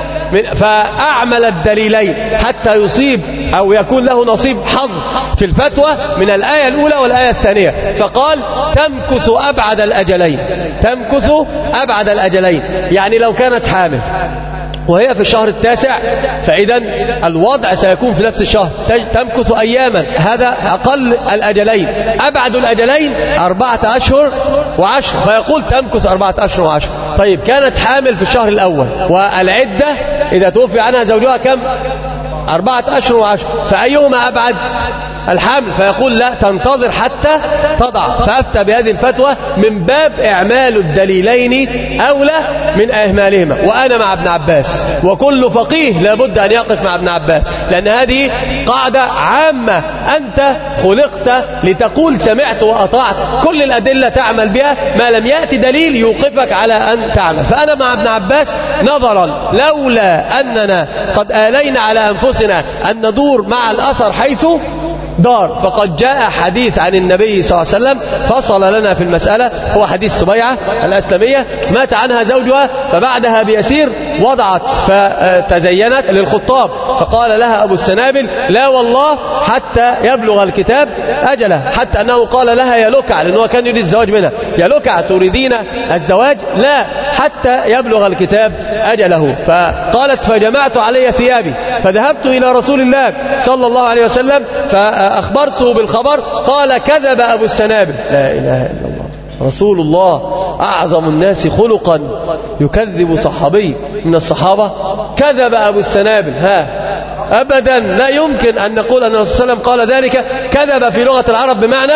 فأعمل الدليلين حتى يصيب أو يكون له نصيب حظ في الفتوى من الآية الأولى والآية الثانية. فقال تمكث أبعد الأجلين، تمكث أبعد الأجلين، يعني لو كانت حامل وهي في الشهر التاسع فإذا الوضع سيكون في نفس الشهر، تمكث أياما، هذا أقل الأجلين. أبعد الأجلين أربعة أشهر وعشر، فيقول تمكث أربعة أشهر وعشر. طيب كانت حامل في الشهر الأول والعدة إذا توفي عنها زوجها كم؟ أربعة أشهر وعشر، فأيهما أبعد؟ الحمل، فيقول لا تنتظر حتى تضع. فأفتى بهذه الفتوى من باب إعمال الدليلين أولى من إهمالهما. وأنا مع ابن عباس، وكل فقيه لابد أن يقف مع ابن عباس، لأن هذه قاعدة عامة. أنت خلقت لتقول سمعت وأطعت، كل الأدلة تعمل بها، ما لم يأتي دليل يوقفك على أن تعمل. فأنا مع ابن عباس نظرا لولا أننا قد آلينا على أنفسنا أن ندور مع الأثر حيث دار، فقد جاء حديث عن النبي صلى الله عليه وسلم فصل لنا في المسألة، هو حديث سبيعة الأسلمية، مات عنها زوجها فبعدها بيسير وضعت فتزينت للخطاب، فقال لها أبو السنابل لا والله حتى يبلغ الكتاب أجله، حتى أنه قال لها يا لكع، لأنه كان يريد الزواج منها، يا لكع تريدين الزواج؟ لا حتى يبلغ الكتاب أجله. فقالت فجمعت علي ثيابي فذهبت إلى رسول الله صلى الله عليه وسلم فأخبرته بالخبر، قال كذب أبو السنابل. لا إله إلا الله، رسول الله أعظم الناس خلقا يكذب صحابي من الصحابة؟ كذب أبو السنابل. ها أبدا لا يمكن أن نقول أن الرسول صلى الله عليه وسلم قال ذلك. كذب في لغة العرب بمعنى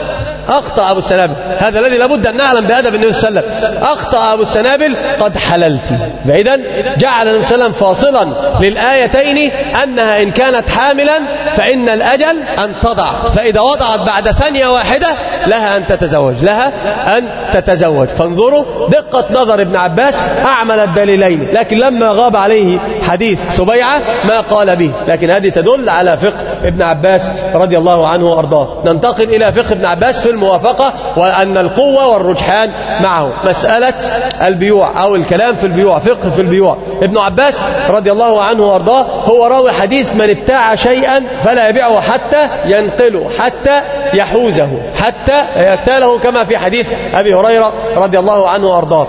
أخطأ أبو السنابل، هذا الذي لابد أن نعلم بأدب النبي صلى الله عليه وسلم. أخطأ أبو السنابل قد حللت. فإذا جعل النبي صلى الله عليه وسلم فاصلا للآيتين أنها إن كانت حاملا فإن الأجل أن تضع، فإذا وضعت بعد ثانية واحدة لها أن تتزوج، لها أن تتزوج. فانظروا دقة نظر ابن عباس، أعمل الدليلين، لكن لما غاب عليه حديث سبيعة ما قال به. لكن هذه تدل على فقه ابن عباس رضي الله عنه وأرضاه. ننتقل إلى فقه ابن عباس في الموافقة، وأن القوة والرجحان معه. مسألة البيوع أو الكلام في البيوع، فقه في البيوع. ابن عباس رضي الله عنه وأرضاه هو راوي حديث من ابتاع شيئا فلا يبيعه حتى ينقله، حتى يحوزه، حتى يقتاله، كما في حديث أبي هريرة رضي الله عنه وأرضاه.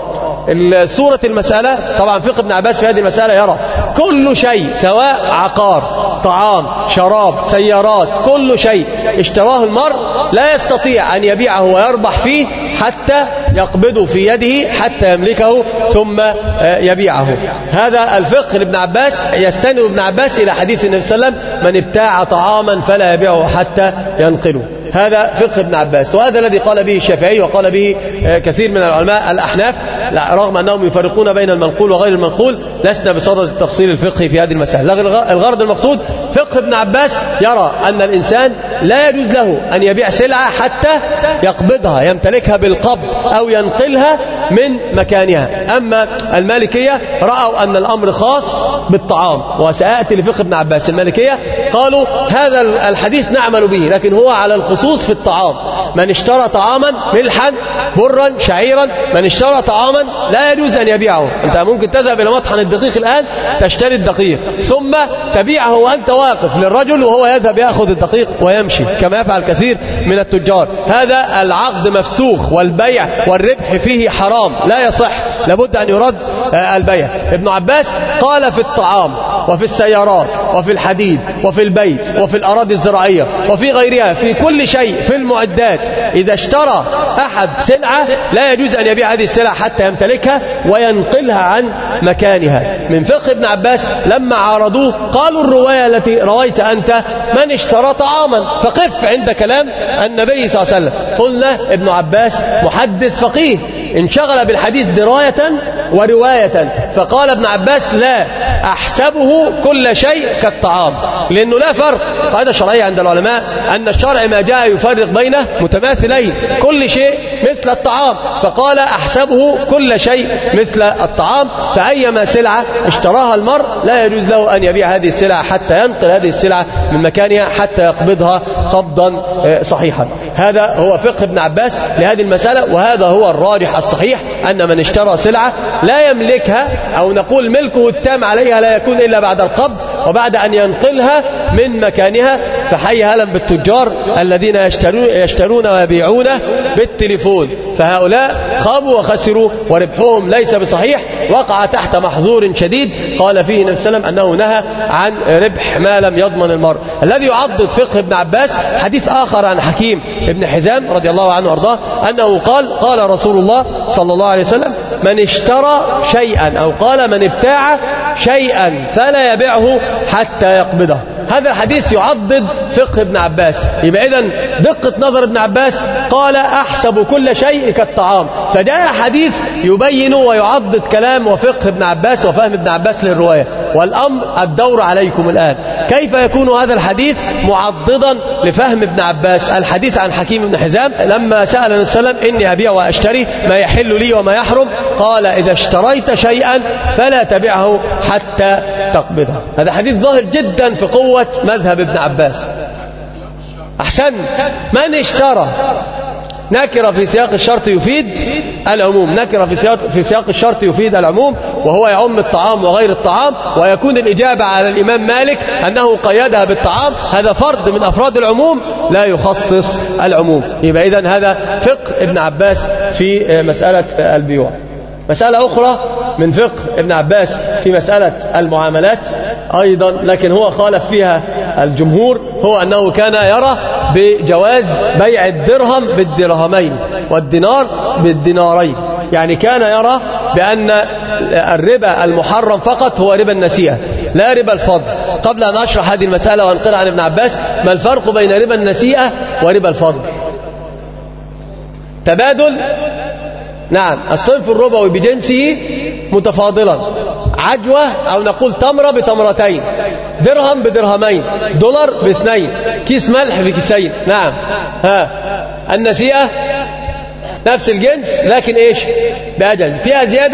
سورة المسألة طبعا فقه ابن عباس في هذه المسألة يرى كل شيء سواء عقار، طعام، شراب، سيارات، كل شيء اشتراه المرء لا يستطيع أن يبيعه ويربح فيه حتى يقبضه في يده حتى يملكه ثم يبيعه. هذا الفقه لابن عباس. يستند ابن عباس إلى حديث النبي صلى الله عليه وسلم من ابتاع طعاما فلا يبيعه حتى ينقله. هذا فقه ابن عباس، وهذا الذي قال به الشافعي وقال به كثير من العلماء الأحناف، رغم أنهم يفرقون بين المنقول وغير المنقول. لسنا بصدد التفصيل الفقهي في هذه المسألة. الغرض المقصود فقه ابن عباس يرى أن الإنسان لا يجوز له أن يبيع سلعة حتى يقبضها، يمتلكها بالقبض أو ينقلها من مكانها. أما المالكية رأوا أن الأمر خاص بالطعام، وسأأتي لفقه ابن عباس. المالكية قالوا هذا الحديث نعمل به، لكن هو على الخصوص في الطعام. من اشترى طعاما ملحا برا شعيرا، من اشترى طعاما لا يجوز أن يبيعه. أنت ممكن تذهب إلى مطحن الدقيق الآن تشتري الدقيق ثم تبيعه وأنت واقف للرجل وهو يذهب يأخذ الدقيق ويمشي، كما يفعل كثير من التجار. هذا العقد مفسوخ، والبيع والربح فيه حرام لا يصح، لابد أن يرد البيع. ابن عباس قال في الطعام وفي السيارات وفي الحديد وفي البيت وفي الأراضي الزراعية وفي غيرها، في كل شيء، في المعدات، إذا اشترى أحد سلعة لا يجوز أن يبيع هذه السلعة حتى يمتلكها وينقلها عن مكانها. من فقه ابن عباس لما عارضوه قالوا الرواية التي رويت أنت من اشترى طعاما، فقف عند كلام النبي صلى الله عليه وسلم. قلنا ابن عباس محدث فقيه انشغل بالحديث دراية ورواية، فقال ابن عباس لا أحسبه كل شيء كالطعام، لأنه لا فرق. قاعدة شرعية عند العلماء أن الشرع ما جاء يفرق بين متماثلين، كل شيء مثل الطعام، فقال أحسبه كل شيء مثل الطعام. فأيما سلعة اشتراها المرء لا يجوز له أن يبيع هذه السلعة حتى ينقل هذه السلعة من مكانها حتى يقبضها قبضا صحيحا. هذا هو فقه ابن عباس لهذه المسألة، وهذا هو الراجح الصحيح، أن من اشترى سلعة لا يملكها أو نقول ملكه التام عليها لا يكون إلا بعد القبض وبعد أن ينقلها من مكانها. فحي هلا بالتجار الذين يشترون, يشترون ويبيعون بالتليفون، فهؤلاء خابوا وخسروا وربحهم ليس بصحيح، وقع تحت محظور شديد قال فيه النبي صلى الله عليه وسلم أنه نهى عن ربح ما لم يضمن المرء. الذي يعضد فقه ابن عباس حديث آخر عن حكيم ابن حزام رضي الله عنه وارضاه أنه قال قال رسول الله صلى الله عليه وسلم من اشترى شيئا أو قال من ابتاع شيئا فلا يبيعه حتى يقبضه. هذا الحديث يعضد فقه ابن عباس. يبقى إذن دقة نظر ابن عباس قال أحسب كل شيء كالطعام، فجاء حديث يبين ويعضد كلام وفقه ابن عباس وفهم ابن عباس للرواية. والأمر الدور عليكم الآن، كيف يكون هذا الحديث معضدا لفهم ابن عباس؟ الحديث عن حكيم بن حزام لما سأل النبي صلى الله عليه وسلم إني أبيع وأشتري ما يحل لي وما يحرم، قال إذا اشتريت شيئا فلا تبعه حتى تقبضه. هذا حديث ظاهر جدا في قوة مذهب ابن عباس. أحسنت، من اشترى نكرة في سياق الشرط يفيد العموم، نكرة في سياق, في سياق الشرط يفيد العموم، وهو يعم الطعام وغير الطعام. ويكون الإجابة على الإمام مالك أنه قيدها بالطعام، هذا فرد من أفراد العموم لا يخصص العموم. يبقى إذن هذا فقه ابن عباس في مسألة البيوع. مسألة أخرى من فقه ابن عباس في مسألة المعاملات أيضا، لكن هو خالف فيها الجمهور، هو أنه كان يرى بجواز بيع الدرهم بالدرهمين والدينار بالدينارين. يعني كان يرى بأن الربا المحرم فقط هو ربا النسيئة لا ربا الفضل. قبل أن أشرح هذه المسألة وأنقل عن ابن عباس، ما الفرق بين ربا النسيئة وربا الفضل؟ تبادل، نعم، الصنف الربوي بجنسه متفاضلا، عجوة أو نقول تمرة بتمرتين، درهم بدرهمين، دولار باثنين، كيس ملح في كيسين. نعم. ها النسيئة نفس الجنس لكن ايش؟ بأجل، فيها زيادة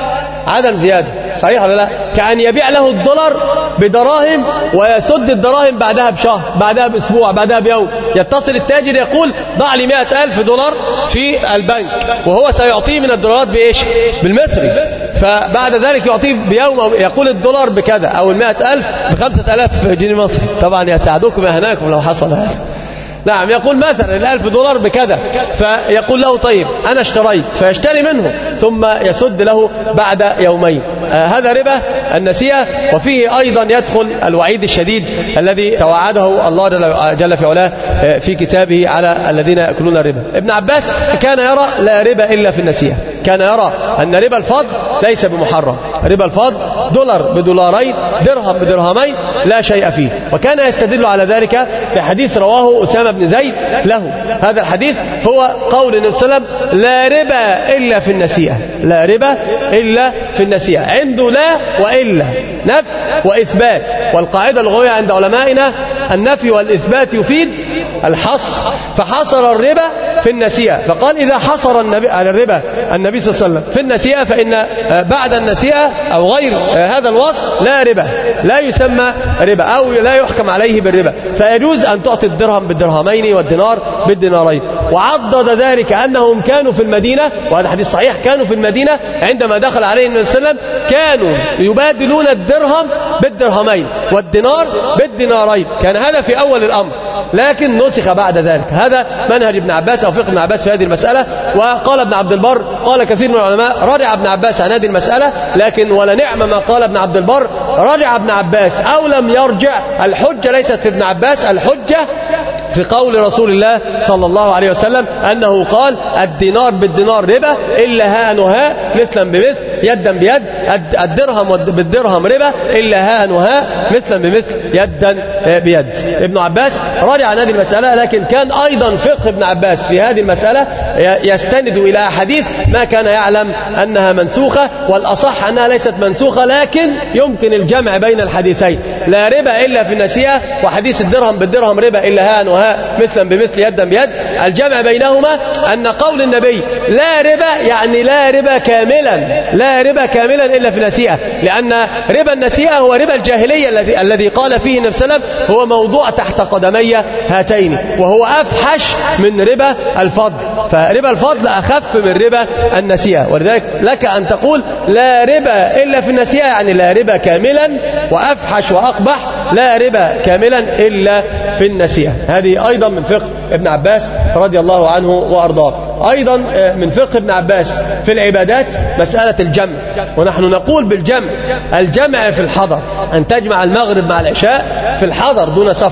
وعدم زيادة، صحيح ولا لا؟ كأن يبيع له الدولار بدراهم ويسد الدراهم بعدها بشهر، بعدها بأسبوع، بعدها بيوم. يتصل التاجر يقول ضع لي مئة ألف دولار في البنك، وهو سيعطيه من الدولارات بإيش؟ بالمصري. فبعد ذلك يعطيه بيوم، أو يقول الدولار بكذا أو المئة ألف بخمسة ألاف جنيه مصري. طبعا يساعدكم يهناكم لو حصل هذا. نعم، يقول مثلا الألف دولار بكذا، فيقول له طيب أنا اشتريت، فيشتري منه ثم يسد له بعد يومين. آه هذا ربا النسيئة. وفيه أيضا يدخل الوعيد الشديد الذي توعده الله جل في علاه في كتابه على الذين يأكلون الربا. ابن عباس كان يرى لا ربا إلا في النسيئة، كان يرى أن ربا الفضل ليس بمحرم، ربا الفضل دولار بدولارين، درهم بدرهمين، لا شيء فيه. وكان يستدل على ذلك بحديث رواه أسامة بن زيد له. هذا الحديث هو قول النبي صلى الله عليه وسلم لا ربا إلا في النسيئة، لا ربا إلا في النسيئة. عنده لا وإلا، نفي وإثبات. والقاعدة اللغوية عند علمائنا النفي والإثبات يفيد الحصر، فحصر الربا في النسيئة. فقال إذا حصر النبي على الربا النبي صلى الله عليه وسلم في النسيئة، فإن بعد النسيئة أو غير هذا الوصف لا ربا، لا يسمى ربا أو لا يحكم عليه بالربا، فيجوز أن تعطي الدرهم بالدرهمين والدينار بالدينارين. وعضد ذلك أنهم كانوا في المدينة، وهذا حديث صحيح، كانوا في المدينة عندما دخل عليه النبي صلى الله عليه وسلم كانوا يبادلون الدرهم بالدرهمين والدينار بالدينارين. كان هذا في أول الأمر، لكن نسخ بعد ذلك. هذا منهج ابن عباس أو فقه ابن عباس في هذه المسألة. وقال ابن عبد البر، قال كثير من العلماء رجع ابن عباس عن هذه المسألة، لكن ولا نعم ما قال ابن عبد البر، رجع ابن عباس أو لم يرجع، الحجة ليست في ابن عباس، الحجة في قول رسول الله صلى الله عليه وسلم أنه قال الدينار بالدينار ربا إلا ها نها مثلا بمثل يدا بيد، الدرهم بالدرهم ربا إلا ها نها مثلا بمثل يدا بيد. ابن عباس رجع عن هذه المسألة، لكن كان أيضا فقه ابن عباس في هذه المسألة يستند إلى أحاديث ما كان يعلم أنها منسوخة، والأصح أنها ليست منسوخة، لكن يمكن الجمع بين الحديثين، لا ربا إلا في النسيئة وحديث الدرهم بالدرهم ربا إلا ها نها مثلا بمثل يدا بيد. الجمع بينهما أن قول النبي لا ربا يعني لا ربا كاملا، لا ربا كاملا إلا في النسيئة، لأن ربا النسيئة هو ربا الجاهلية الذي الذي قال فيه النبي صلى الله عليه وسلم هو موضوع تحت قدمي هاتين، وهو أفحش من ربا الفضل، فربا الفضل أخف من ربا النسيئة. ولذلك لك أن تقول لا ربا إلا في النسيئة يعني لا ربا كاملا، وأفحش وأقبح لا ربا كاملا إلا في النسيئة. هذه أيضا من فقه ابن عباس رضي الله عنه وأرضاه. أيضا من فقه ابن عباس في العبادات مسألة الجمع، ونحن نقول بالجمع الجمع في الحضر، أن تجمع المغرب مع العشاء في الحضر دون سفر،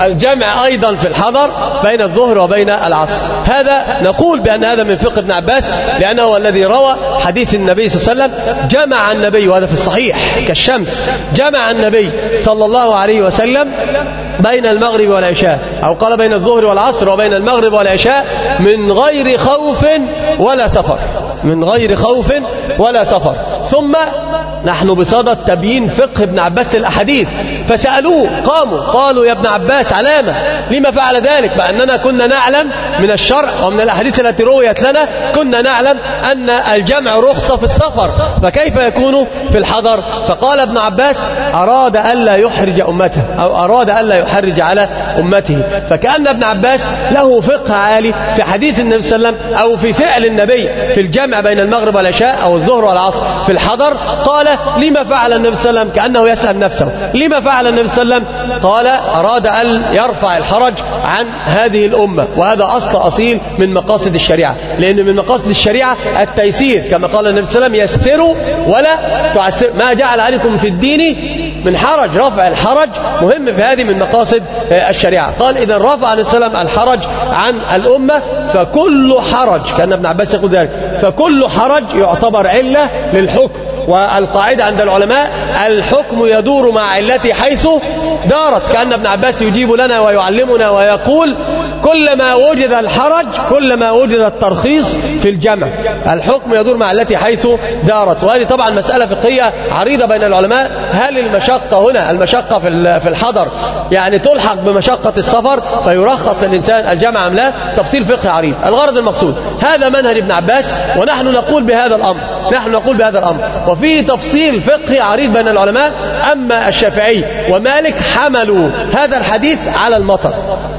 الجمع أيضا في الحضر بين الظهر وبين العصر. هذا نقول بأن هذا من فقه ابن عباس، لأنه هو الذي روى حديث النبي صلى الله عليه وسلم. جمع النبي، وهذا في الصحيح كالشمس، جمع النبي صلى الله عليه وسلم بين المغرب والعشاء، أو قال بين الظهر والعصر وبين المغرب والعشاء من غير خوف ولا سفر، من غير خوف ولا سفر. ثم نحن بصدد تبيين فقه ابن عباس للأحاديث، فسألوه قاموا قالوا يا ابن عباس علامة لما فعل ذلك، مع أننا كنا نعلم من الشرع ومن الأحاديث التي رويت لنا كنا نعلم أن الجمع رخصة في السفر، فكيف يكون في الحضر؟ فقال ابن عباس أراد ألا يحرج أمته، أو أراد ألا يحرج على أمته. فكأن ابن عباس له فقه عالي في حديث النبي صلى الله عليه وسلم أو في فعل النبي في الجمع بين المغرب والعشاء أو الظهر والعصر في الحضر. قال لما فعل النبي صلى الله عليه وسلم، كأنه يسأل نفسه لما فعل النبي صلى الله عليه وسلم؟ قال أراد أن يرفع الحرج عن هذه الأمة، وهذا أصل أصيل من مقاصد الشريعة، لأن من مقاصد الشريعة التيسير، كما قال النبي صلى الله عليه وسلم يسروا ولا تعسروا، ما جعل عليكم في الدين من حرج. رفع الحرج مهم في هذه من مقاصد الشريعة. قال إذا رفع النبي صلى الله عليه وسلم الحرج عن الأمة فكل حرج، كان ابن عباس يقول ذلك، فكل حرج يعتبر علة للحكم. والقاعدة عند العلماء الحكم يدور مع علته حيث دارت. كأن ابن عباس يجيب لنا ويعلمنا ويقول كلما وجد الحرج كلما وجد الترخيص في الجمع، الحكم يدور مع علته حيث دارت. وهذه طبعا مسألة فقهية عريضة بين العلماء، هل المشقة هنا المشقة في الحضر يعني تلحق بمشقة السفر فيرخص للإنسان الجمع أم لا؟ تفصيل فقهي عريض. الغرض المقصود هذا منهج ابن عباس، ونحن نقول بهذا الأمر، نحن نقول بهذا الأمر وفيه تفصيل فقهي عريض بين العلماء. أما الشافعي ومالك حملوا هذا الحديث على المطر،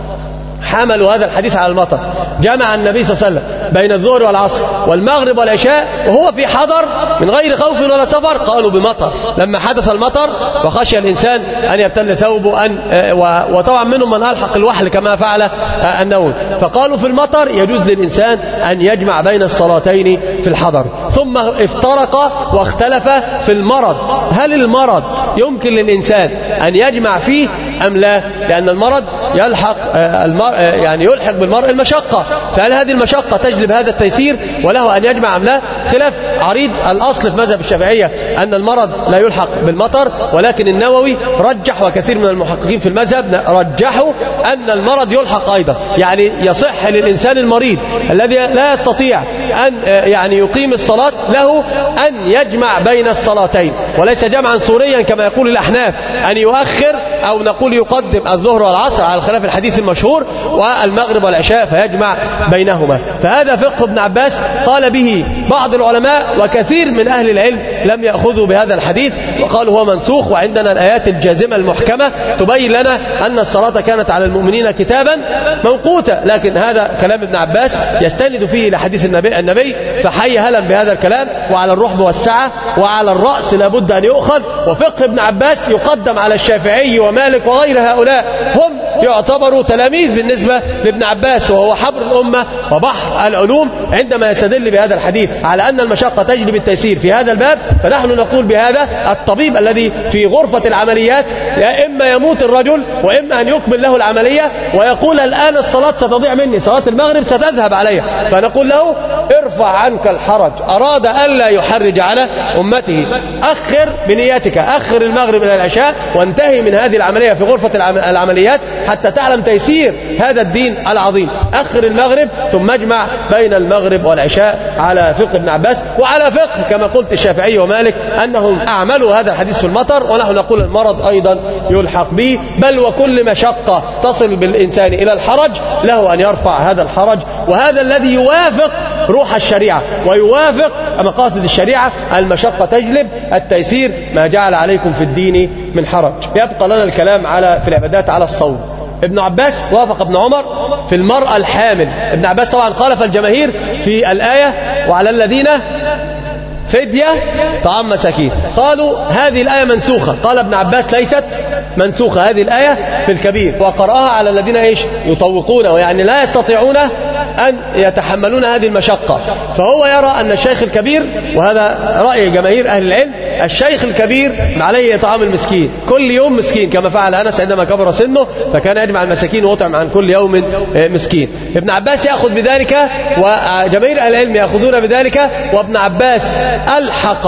حملوا هذا الحديث على المطر. جمع النبي صلى الله عليه وسلم بين الظهر والعصر والمغرب والعشاء وهو في حضر من غير خوف ولا سفر، قالوا بمطر. لما حدث المطر وخشي الإنسان أن يبتل ثوبه أن وطبعا منهم من ألحق الوحل كما فعل النووي، فقالوا في المطر يجوز للإنسان أن يجمع بين الصلاتين في الحضر. ثم افترق واختلف في المرض، هل المرض يمكن للإنسان أن يجمع فيه أم لا؟ لأن المرض يلحق المرء يعني يلحق بالمرء المشقة، فهل هذه المشقة تجلب هذا التيسير وله أن يجمع أم لا؟ خلاف عريض. الأصل في مذهب الشافعية أن المرض لا يلحق بالمطر، ولكن النووي رجح وكثير من المحققين في المذهب رجحوا أن المرض يلحق أيضا، يعني يصح للإنسان المريض الذي لا يستطيع أن يعني يقيم الصلاة له أن يجمع بين الصلاتين، وليس جمعا صوريا كما يقول الأحناف أن يؤخر أو نقول يقدم الظهر والعصر على خلاف الحديث المشهور والمغرب والعشاء فيجمع بينهما. فهذا فقه ابن عباس قال به بعض العلماء، وكثير من أهل العلم لم يأخذوا بهذا الحديث وقالوا هو منسوخ، وعندنا الآيات الجازمة المحكمة تبين لنا أن الصلاة كانت على المؤمنين كتابا موقوتا. لكن هذا كلام ابن عباس يستند فيه إلى حديث النبي, النبي فحي هلا بهذا الكلام، وعلى الرحب والسعة وعلى الرأس لابد أن يؤخذ. وفقه ابن عباس يقدم على الشافعي ومالك وغير هؤلاء، هم يعتبروا تلاميذ بالنسبة لابن عباس، وهو حبر الأمة وبحر العلوم عندما يستدل بهذا الحديث على أن المشقة تجلب التيسير في هذا الباب. فنحن نقول بهذا الطبيب الذي في غرفة العمليات يا إما يموت الرجل وإما أن يكمل له العملية ويقول الآن الصلاة ستضيع مني، صلاة المغرب ستذهب علي، فنقول له ارفع عنك الحرج. أراد ألا يحرج على أمته، أخر بنيتك، أخر المغرب إلى العشاء وانتهي من هذه العملية في غرفة العمليات حتى تعلم تيسير هذا الدين العظيم. أخر المغرب ثم اجمع بين المغرب والعشاء على فقه ابن عباس، وعلى فقه كما قلت الشافعي ومالك أنهم أعملوا هذا الحديث في المطر، ونحن نقول المرض أيضا يلحق به، بل وكل مشقة تصل بالإنسان إلى الحرج له أن يرفع هذا الحرج. وهذا الذي يوافق روح الشريعة ويوافق مقاصد الشريعة، المشقة تجلب التيسير، ما جعل عليكم في الدين من حرج. يبقى لنا الكلام على في العبادات على الصوم. ابن عباس وافق ابن عمر في المرأة الحامل. ابن عباس طبعا خالف الجماهير في الآية وعلى الذين فدية طعام مساكين، قالوا هذه الآية منسوخة. قال ابن عباس ليست منسوخة، هذه الآية في الكبير، وقرأها على الذين ايش يطوقون، ويعني لا يستطيعون أن يتحملون هذه المشقة. فهو يرى أن الشيخ الكبير، وهذا رأي جماهير أهل العلم، الشيخ الكبير عليه إطعام المسكين كل يوم مسكين، كما فعل أنس عندما كبر سنه فكان يجمع المساكين ويطعم عن كل يوم مسكين. ابن عباس يأخذ بذلك وجماهير أهل العلم يأخذون بذلك، وابن عباس ألحق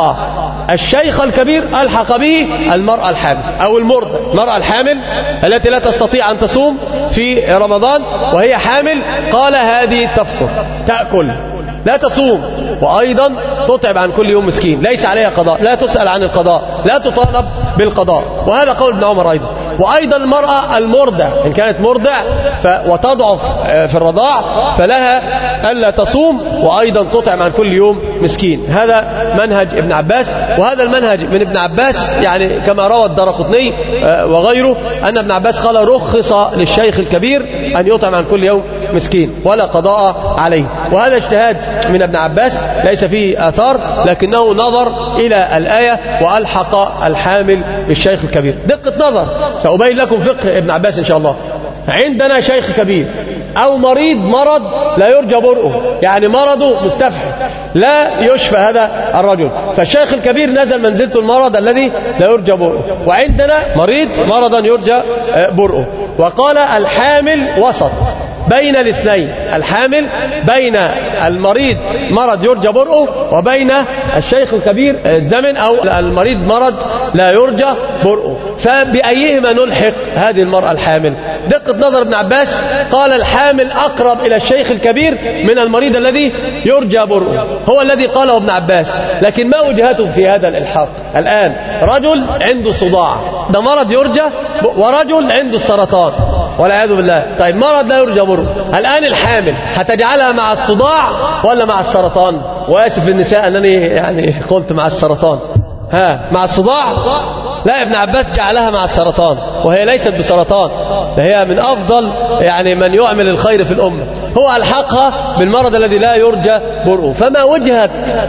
الشيخ الكبير ألحق به المرأة الحامل أو المرضع. المرأة الحامل التي لا تستطيع أن تصوم في رمضان وهي حامل قال هذه تفطر تأكل لا تصوم، وأيضا تطعم عن كل يوم مسكين، ليس عليها قضاء، لا تسأل عن القضاء، لا تطالب بالقضاء. وهذا قول ابن عمر أيضا. وأيضا المرأة المرضع إن كانت مرضع وتضعف في الرضاع فلها ألا تصوم وأيضا تطعم عن كل يوم مسكين. هذا منهج ابن عباس، وهذا المنهج من ابن عباس يعني كما روى الدارقطني وغيره أن ابن عباس قال رخص للشيخ الكبير أن يطعم عن كل يوم مسكين ولا قضاء عليه. وهذا اجتهاد من ابن عباس ليس فيه آثار، لكنه نظر إلى الآية وألحق الحامل بالشيخ الكبير. دقة نظر، سأبين لكم فقه ابن عباس إن شاء الله. عندنا شيخ كبير أو مريض مرض لا يرجى برؤه، يعني مرضه مستفحل لا يشفى هذا الرجل، فالشيخ الكبير نزل منزلة المرض الذي لا يرجى برؤه. وعندنا مريض مرضا يرجى برؤه، وقال الحامل وسط بين الاثنين، الحامل بين المريض مرض يرجى برؤه وبين الشيخ الكبير الزمن أو المريض مرض لا يرجى برؤه، فبأيهما نلحق هذه المرأة الحامل؟ دقة نظر ابن عباس قال الحامل أقرب إلى الشيخ الكبير من المريض الذي يرجى برؤه، هو الذي قاله ابن عباس. لكن ما وجهته في هذا الإلحاق؟ الآن رجل عنده صداع، ده مرض يرجى، ورجل عنده السرطان والعياذ بالله، طيب مرض لا يرجى برؤه. الآن الحامل هتجعلها مع الصداع ولا مع السرطان؟ وآسف للنساء أنني يعني قلت مع السرطان، ها مع الصداع؟ لا، ابن عباس جعلها مع السرطان، وهي ليست بسرطان، هي من أفضل يعني من يعمل الخير في الأمة، هو ألحقها بالمرض الذي لا يرجى برؤه. فما وجهة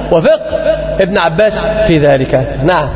وفقه ابن عباس في ذلك؟ نعم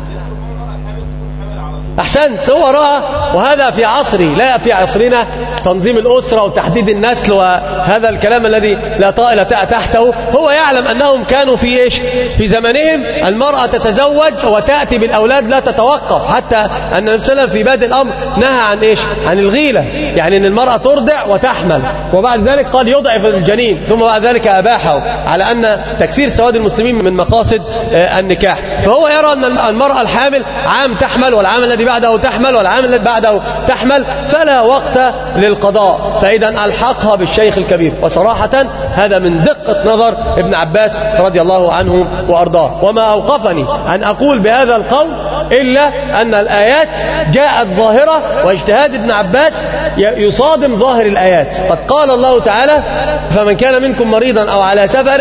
أحسنت، هو رأى، وهذا في عصري لا في عصرنا تنظيم الأسرة وتحديد النسل وهذا الكلام الذي لا طائل تحته. هو يعلم أنهم كانوا في إيش؟ في زمنهم المرأة تتزوج وتأتي بالأولاد لا تتوقف، حتى أن النبي صلى الله عليه وسلم في بادئ الأمر نهى عن إيش؟ عن الغيلة، يعني أن المرأة ترضع وتحمل، وبعد ذلك قال يضعف الجنين، ثم بعد ذلك أباحه، على أن تكثير سواد المسلمين من مقاصد النكاح. فهو يرى أن المرأة الحامل عام تحمل، والعام الذي بعده تحمل، والعام الذي بعده تحمل، فلا وقت للقضاء، فإذا ألحقها بالشيخ الكبير. وصراحة هذا من دقة نظر ابن عباس رضي الله عنه وأرضاه. وما أوقفني أن أقول بهذا القول إلا أن الآيات جاءت ظاهرة، واجتهاد ابن عباس يصادم ظاهر الآيات. قد قال الله تعالى فمن كان منكم مريضا أو على سفر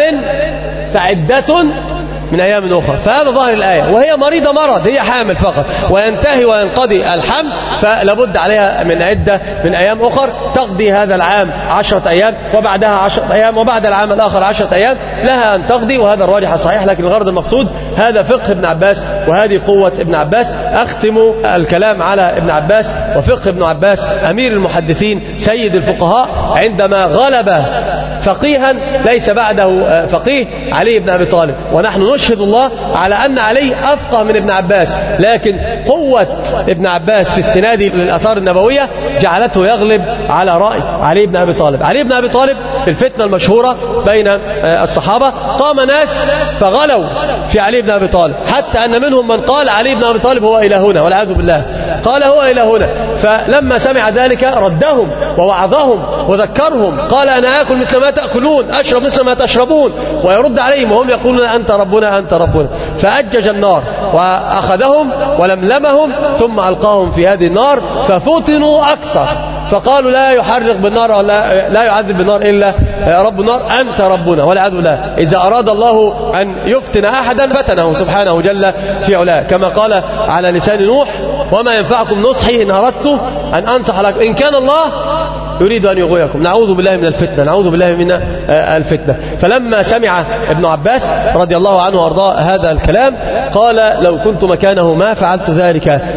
فعدة من أيام أخرى، فهذا ظاهر الآية، وهي مريضة مرض، هي حامل فقط، وينتهي وينقضي الحمل، فلابد عليها من عدة من أيام أخر تقضي هذا العام عشرة أيام، وبعدها عشرة أيام، وبعد العام الآخر عشرة أيام، لها أن تقضي. وهذا الراجح الصحيح، لكن الغرض المقصود هذا فقه ابن عباس وهذه قوة ابن عباس. أختم الكلام على ابن عباس وفقه ابن عباس أمير المحدثين سيد الفقهاء، عندما غلب فقيها ليس بعده فقيه علي بن أبي طالب، ونحن نشهد الله على أن علي أفقه من ابن عباس، لكن قوة ابن عباس في استناده للآثار النبوية جعلته يغلب على رأي علي بن أبي طالب. علي بن أبي طالب في الفتنة المشهورة بين الصحابة قام ناس فغلوا في علي بن أبي طالب، حتى أن منهم من قال علي بن أبي طالب هو إلهنا والعياذ بالله، قال هو إلهنا. فلما سمع ذلك ردهم ووعظهم وذكرهم، قال أنا آكل مثل ما تأكلون، أشرب مثل ما تشربون، ويرد عليهم وهم يقولون أنت ربنا أنت ربنا. فأجج النار وأخذهم ولملمهم ثم ألقاهم في هذه النار ففتنوا أكثر، فقالوا لا يحرق بالنار ولا لا يعذب بالنار إلا رب النار أنت ربنا والعياذ بالله. إذا أراد الله أن يفتن أحدا فتنه سبحانه جل في علاه، كما قال على لسان نوح وما ينفعكم نصحي إن أردت أن أنصح لكم إن كان الله يريد أن يغويكم. نعوذ بالله من الفتنة، نعوذ بالله من الفتنة. فلما سمع ابن عباس رضي الله عنه وارضاه هذا الكلام قال لو كنت مكانه ما فعلت ذلك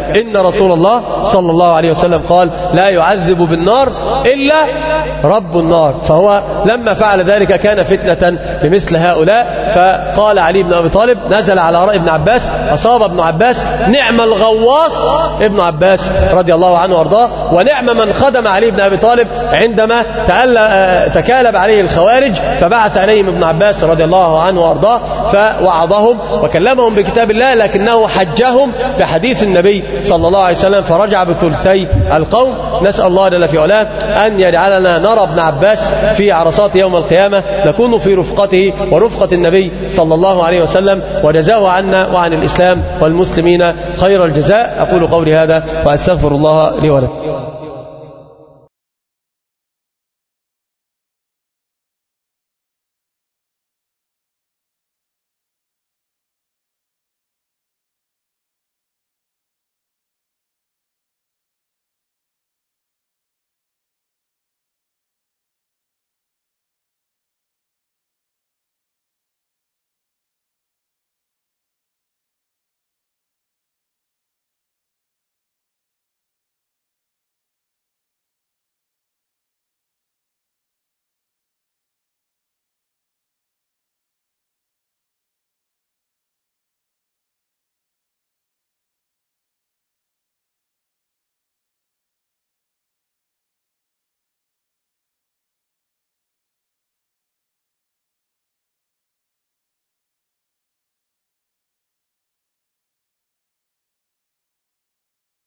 إن رسول الله صلى الله عليه وسلم قال لا يعذب بالنار إلا رب النار. فهو لما فعل ذلك كان فتنة لمثل هؤلاء. فقال علي بن أبي طالب نزل على رأي ابن عباس، أصاب ابن عباس، نعم الغواص ابن عباس رضي الله عنه وارضاه، ونعم من خدم علي بن أبي طالب عندما تكالب عليه الخوارج فبعث عليهم ابن عباس رضي الله عنه وارضاه فوعظهم وكلمهم بكتاب الله، لكنه حجهم بحديث النبي صلى الله عليه وسلم فرجع بثلثي القوم. نسأل الله جل في علاه أن يجعلنا نرى ابن عباس في عرصات يوم القيامة نكون في رفقته ورفقة النبي صلى الله عليه وسلم، وجزاه عنا وعن الإسلام والمسلمين خير الجزاء. أقول قولي هذا وأستغفر الله لي ولكم.